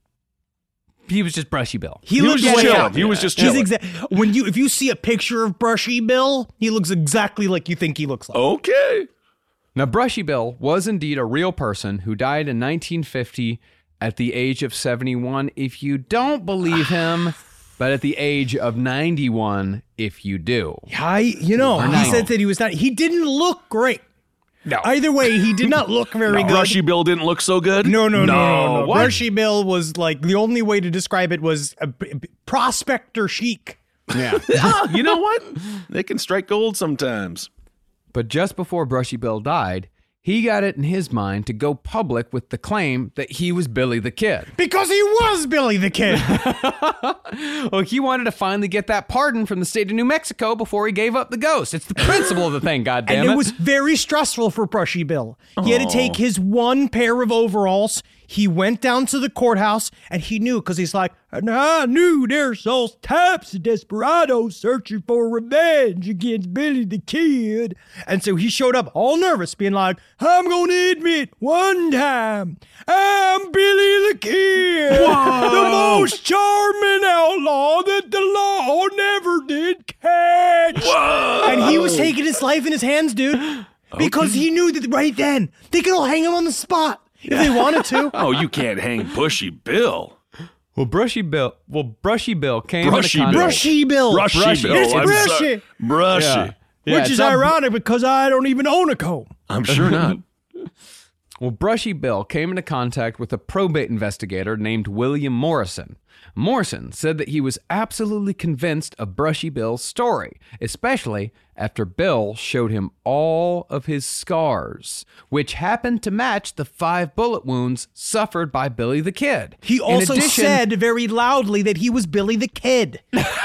Brushy Bill. He was just chilling. He was just chilling. If you see a picture of Brushy Bill, he looks exactly like you think he looks like. Okay. Now, Brushy Bill was indeed a real person who died in 1950 at the age of 71, if you don't believe him, but at the age of 91, if you do. He said that he was not. He didn't look great. No. Either way, he did not look very good. Brushy Bill didn't look so good? No. Brushy Bill was like, the only way to describe it was a prospector chic. Yeah. You know what? They can strike gold sometimes. But just before Brushy Bill died, he got it in his mind to go public with the claim that he was Billy the Kid. Because he was Billy the Kid. Well, he wanted to finally get that pardon from the state of New Mexico before he gave up the ghost. It's the principle of the thing, goddammit. And it was very stressful for Brushy Bill. He had to take his one pair of overalls. He went down to the courthouse, and he knew, because he's like, and I knew there's all types of desperados searching for revenge against Billy the Kid. And so he showed up all nervous, being like, I'm going to admit one time, I'm Billy the Kid, the most charming outlaw that the law never did catch. Whoa. And he was taking his life in his hands, dude, because he knew that right then they could all hang him on the spot. If they wanted to. Oh, you can't hang Brushy Bill. Well, Brushy Bill came Brushy into contact. Brushy Bill. Brushy Bill. It's I'm Brushy. sorry. Brushy. Yeah, Which is ironic because I don't even own a comb. I'm sure not. Well, Brushy Bill came into contact with a probate investigator named William Morrison. Morrison said that he was absolutely convinced of Brushy Bill's story, especially after Bill showed him all of his scars, which happened to match the 5 bullet wounds suffered by Billy the Kid. He also said very loudly that he was Billy the Kid.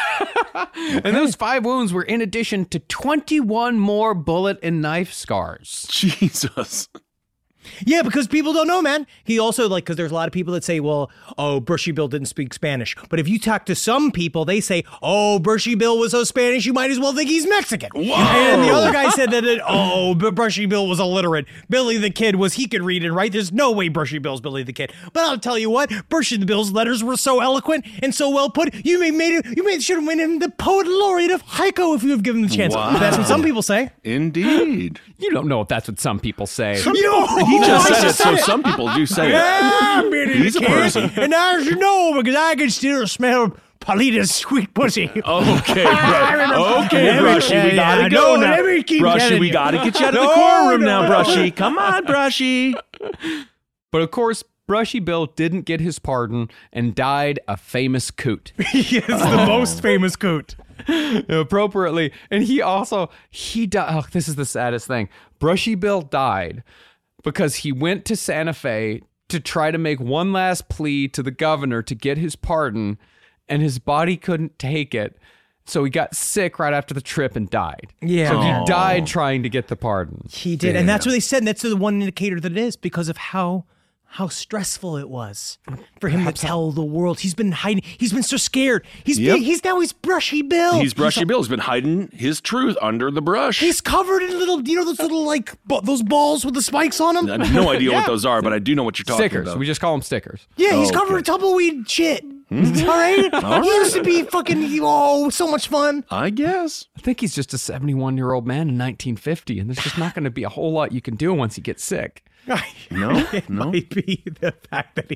And those 5 wounds were in addition to 21 more bullet and knife scars. Jesus. Yeah, because people don't know, man. He also, because there's a lot of people that say, well, Brushy Bill didn't speak Spanish. But if you talk to some people, they say, Brushy Bill was so Spanish, you might as well think he's Mexican. Whoa. And the other guy said that, Brushy Bill was illiterate. Billy the Kid he could read and write. There's no way Brushy Bill's Billy the Kid. But I'll tell you what, Brushy Bill's letters were so eloquent and so well put, you should have made him the poet laureate of Hyco if you have given him the chance. Wow. That's what some people say. Indeed. You don't know if that's what some people say. He just said it, so some people do say it. I'm Billy He's the a Kid, person. and as you know, because I can still smell Paulita's sweet pussy. Okay, okay, Brushy, we gotta go now. Brushy, we gotta get you out of the courtroom now, Brushy. Come on, Brushy. But of course, Brushy Bill didn't get his pardon and died a famous coot. He is the most famous coot. Appropriately. And he died. Oh, this is the saddest thing. Brushy Bill died because he went to Santa Fe to try to make one last plea to the governor to get his pardon, and his body couldn't take it. So he got sick right after the trip and died. Yeah. So he died trying to get the pardon. He did. And that's what they said. And that's the one indicator that it is because of how stressful it was for him to tell the world. He's been hiding. He's been so scared. He's Brushy Bill. He's Brushy Bill. He's been hiding his truth under the brush. He's covered in little, those little like those balls with the spikes on them. I have no idea what those are, but I do know what you're talking Stickers. about. We just call them stickers. Yeah, he's covered in tumbleweed shit. All right? He used to be fucking, so much fun. I guess. I think he's just a 71-year-old man in 1950, and there's just not going to be a whole lot you can do once he gets sick. It might be the fact that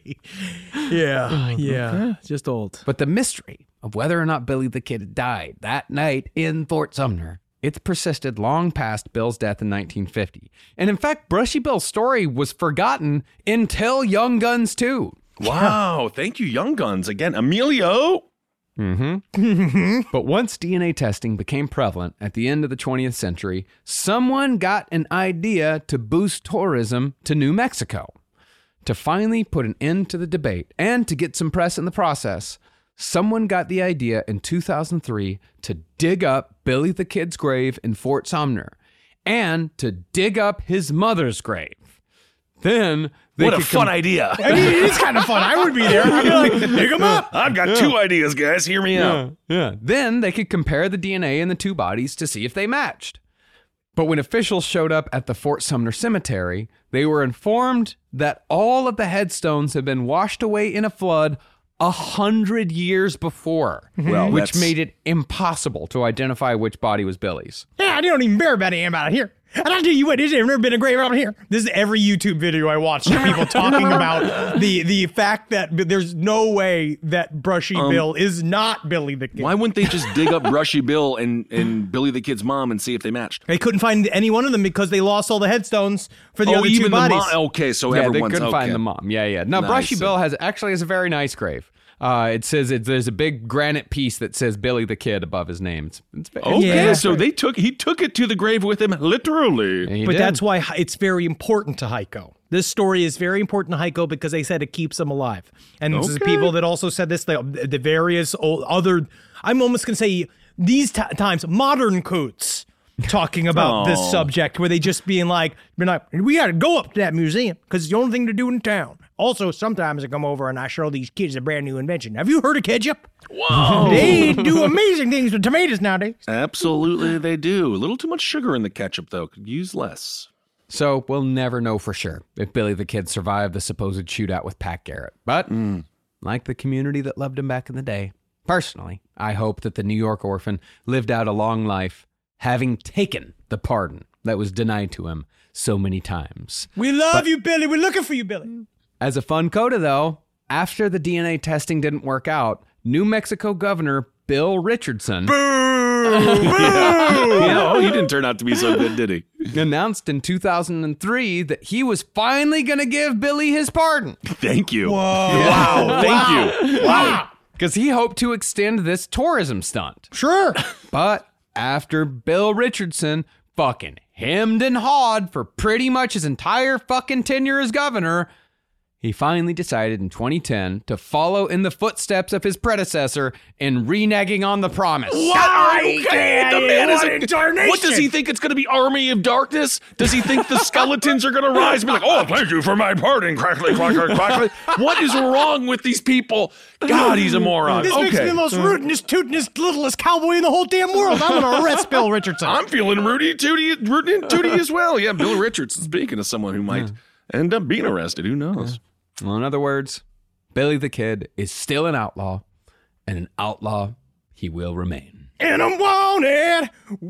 just old. But the mystery of whether or not Billy the Kid died that night in Fort Sumner, it's persisted long past Bill's death in 1950. And in fact, Brushy Bill's story was forgotten until Young Guns 2. Wow, thank you, Young Guns. Again, Emilio. But once DNA testing became prevalent at the end of the 20th century, someone got an idea to boost tourism to New Mexico. To finally put an end to the debate and to get some press in the process, someone got the idea in 2003 to dig up Billy the Kid's grave in Fort Sumner and to dig up his mother's grave. Then what a fun idea. I mean, it is kind of fun. I would be there. I'd be like, dig them up. I've got two ideas, guys. Hear me out. Yeah. Then they could compare the DNA in the two bodies to see if they matched. But when officials showed up at the Fort Sumner Cemetery, they were informed that all of the headstones had been washed away in a flood 100 years before, which made it impossible to identify which body was Billy's. Yeah, they don't even bear about him out here. And I'll tell you what, there's never been a grave out here. This is every YouTube video I watch of people talking about the fact that there's no way that Brushy Bill is not Billy the Kid. Why wouldn't they just dig up Brushy Bill and Billy the Kid's mom and see if they matched? They couldn't find any one of them because they lost all the headstones for the other two bodies. Okay, so they everyone's couldn't find the mom. Yeah. Now, Nice. Brushy Bill has a very nice grave. It says there's a big granite piece that says Billy the Kid above his name. It's okay, so he took it to the grave with him, literally. But that's why it's very important to Heiko. This story is very important to Heiko because they said it keeps him alive. And this is people that also said this, the various other, I'm almost going to say these times, modern coots talking about this subject where they just being like, we got to go up to that museum because it's the only thing to do in town. Also, sometimes I come over and I show these kids a brand new invention. Have you heard of ketchup? Whoa. They do amazing things with tomatoes nowadays. Absolutely, they do. A little too much sugar in the ketchup, though. Could use less. So we'll never know for sure if Billy the Kid survived the supposed shootout with Pat Garrett. But like the community that loved him back in the day, personally, I hope that the New York orphan lived out a long life having taken the pardon that was denied to him so many times. We love you, Billy. We're looking for you, Billy. As a fun coda, though, after the DNA testing didn't work out, New Mexico Governor Bill Richardson He didn't turn out to be so good, did he? announced in 2003 that he was finally going to give Billy his pardon. Thank you. Whoa. Wow. Thank you. Wow. Because he hoped to extend this tourism stunt. Sure. But after Bill Richardson fucking hemmed and hawed for pretty much his entire fucking tenure as governor, he finally decided in 2010 to follow in the footsteps of his predecessor in reneging on the promise. What? Okay, the man is what does he think it's going to be Army of Darkness? Does he think the skeletons are going to rise and be like, oh, thank you for my pardon, crackly, crackly, crackly? What is wrong with these people? God, he's a moron. This makes me the most rootinest, tootinest, littlest cowboy in the whole damn world. I'm going to arrest Bill Richardson. I'm feeling rooty and tooty as well. Yeah, Bill Richardson, speaking of someone who might end up being arrested. Who knows? Well, in other words, Billy the Kid is still an outlaw, and an outlaw he will remain. And I'm wanted,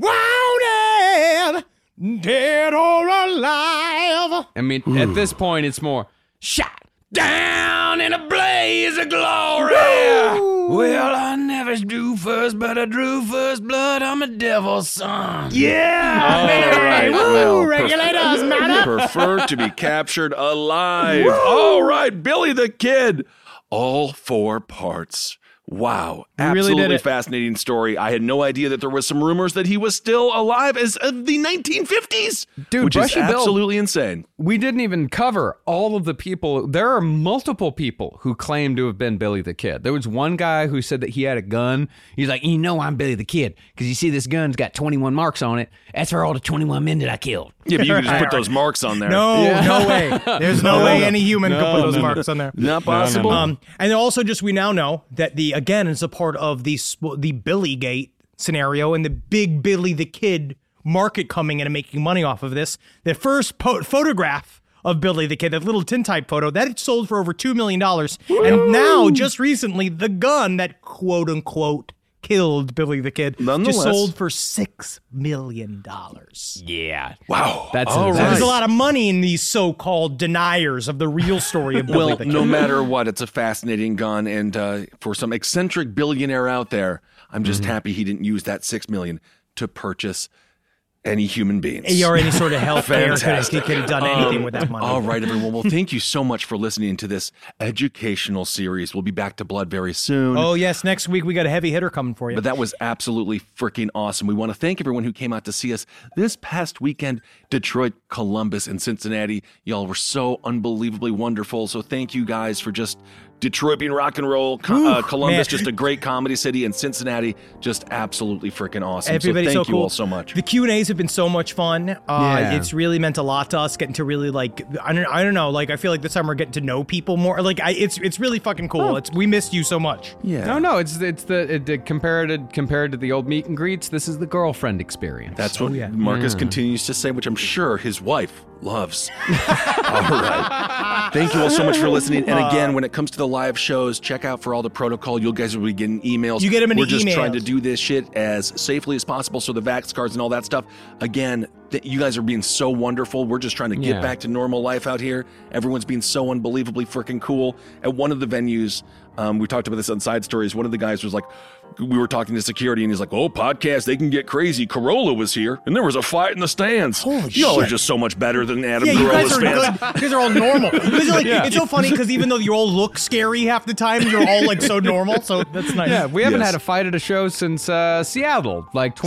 dead or alive. I mean, at this point, it's more shot down in a blaze of glory. Well, I Travis drew first, but I drew first blood. I'm a devil's son. All right. Well, prefer to be captured alive. All right, Billy the Kid. All 4 parts. Wow. really did Absolutely it. fascinating story. I had no idea that there was some rumors that he was still alive as of the 1950s. Dude, which is Brushy Bill- absolutely insane. We didn't even cover all of the people. There are multiple people who claim to have been Billy the Kid. There was one guy who said that he had a gun. He's like, I'm Billy the Kid because you see this gun's got 21 marks on it. That's for all the 21 men that I killed. Yeah, but you can just put those marks on there. No way. There's no way any human could put those marks on there. Not possible. And also, just we now know that again is a part of the Billy Gate scenario and the big Billy the Kid market coming in and making money off of this. The first photograph of Billy the Kid, that little tintype photo, that sold for over $2 million. And now, just recently, the gun that quote unquote killed Billy the Kid just sold for $6 million. Yeah. Wow. That's all insane. right. There's a lot of money in these so-called deniers of the real story of Billy Well, the Kid. no matter what, it's a fascinating gun, and for some eccentric billionaire out there, I'm just happy he didn't use that $6 million to purchase any human beings. Or any sort of health care. He Fantastic. could have done anything with that money. All right, everyone. Well, thank you so much for listening to this educational series. We'll be back to Blood very soon. Oh, yes. Next week, we got a heavy hitter coming for you. But that was absolutely freaking awesome. We want to thank everyone who came out to see us this past weekend. Detroit, Columbus, and Cincinnati. Y'all were so unbelievably wonderful. So thank you guys for just Detroit being rock and roll. Columbus, man. just a great comedy city. And Cincinnati, just absolutely freaking awesome. Everybody's so thank so you cool. all so much. The Q&As have been so much fun. Yeah. It's really meant a lot to us, getting to really I don't know. Like, I feel like this time we're getting to know people more. Like, it's really fucking cool. We missed you so much. Yeah. No, it's compared to the old meet and greets. This is the girlfriend experience. That's what yeah. Marcus continues to say, which I'm sure his wife loves. All right. Thank you all so much for listening. And again, when it comes to the live shows, check out for all the protocol. You guys will be getting emails. You get them in We're just emails. trying to do this shit as safely as possible. So the vax cards and all that stuff. Again, you guys are being so wonderful. We're just trying to get Yeah. back to normal life out here. Everyone's being so unbelievably freaking cool. At one of the venues, we talked about this on Side Stories. One of the guys was like, we were talking to security, and he's like, "Oh, podcast, they can get crazy. Corolla was here, and there was a fight in the stands. Y'all are just so much better than Adam Yeah, you guys Carolla's are fans." good. You guys are all normal. You guys are like, It's so funny because even though you all look scary half the time, you're all like so normal. So that's nice. Yeah, we haven't Yes. had a fight at a show since Seattle, like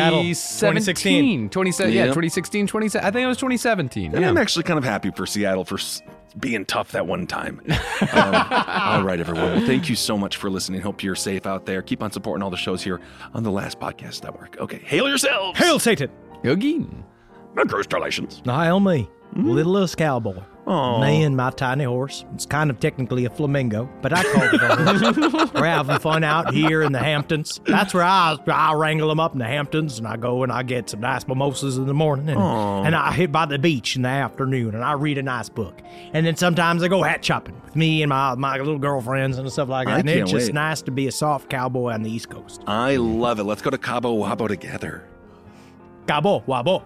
2016. 2016, 2017. I think it was 2017. And Yeah. I'm actually kind of happy for Seattle for being tough that one time. All right, everyone. Well, thank you so much for listening. Hope you're safe out there. Keep on supporting all the shows here on the Last Podcast Network. Okay, hail yourselves. Hail Satan. Again. Congratulations. Hail me, littlest cowboy. Me and my tiny horse. It's kind of technically a flamingo, but I call it a horse. We're having fun out here in the Hamptons. That's where I wrangle them up in the Hamptons, and I go and I get some nice mimosas in the morning, and I hit by the beach in the afternoon, and I read a nice book. And then sometimes I go hat shopping with me and my little girlfriends and stuff like that. I And it's can't just wait. nice to be a soft cowboy on the East Coast. I love it. Let's go to Cabo Wabo together. Cabo wabo.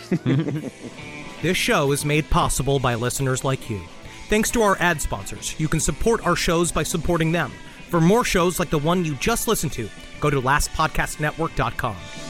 This show is made possible by listeners like you. Thanks to our ad sponsors, you can support our shows by supporting them. For more shows like the one you just listened to, go to lastpodcastnetwork.com.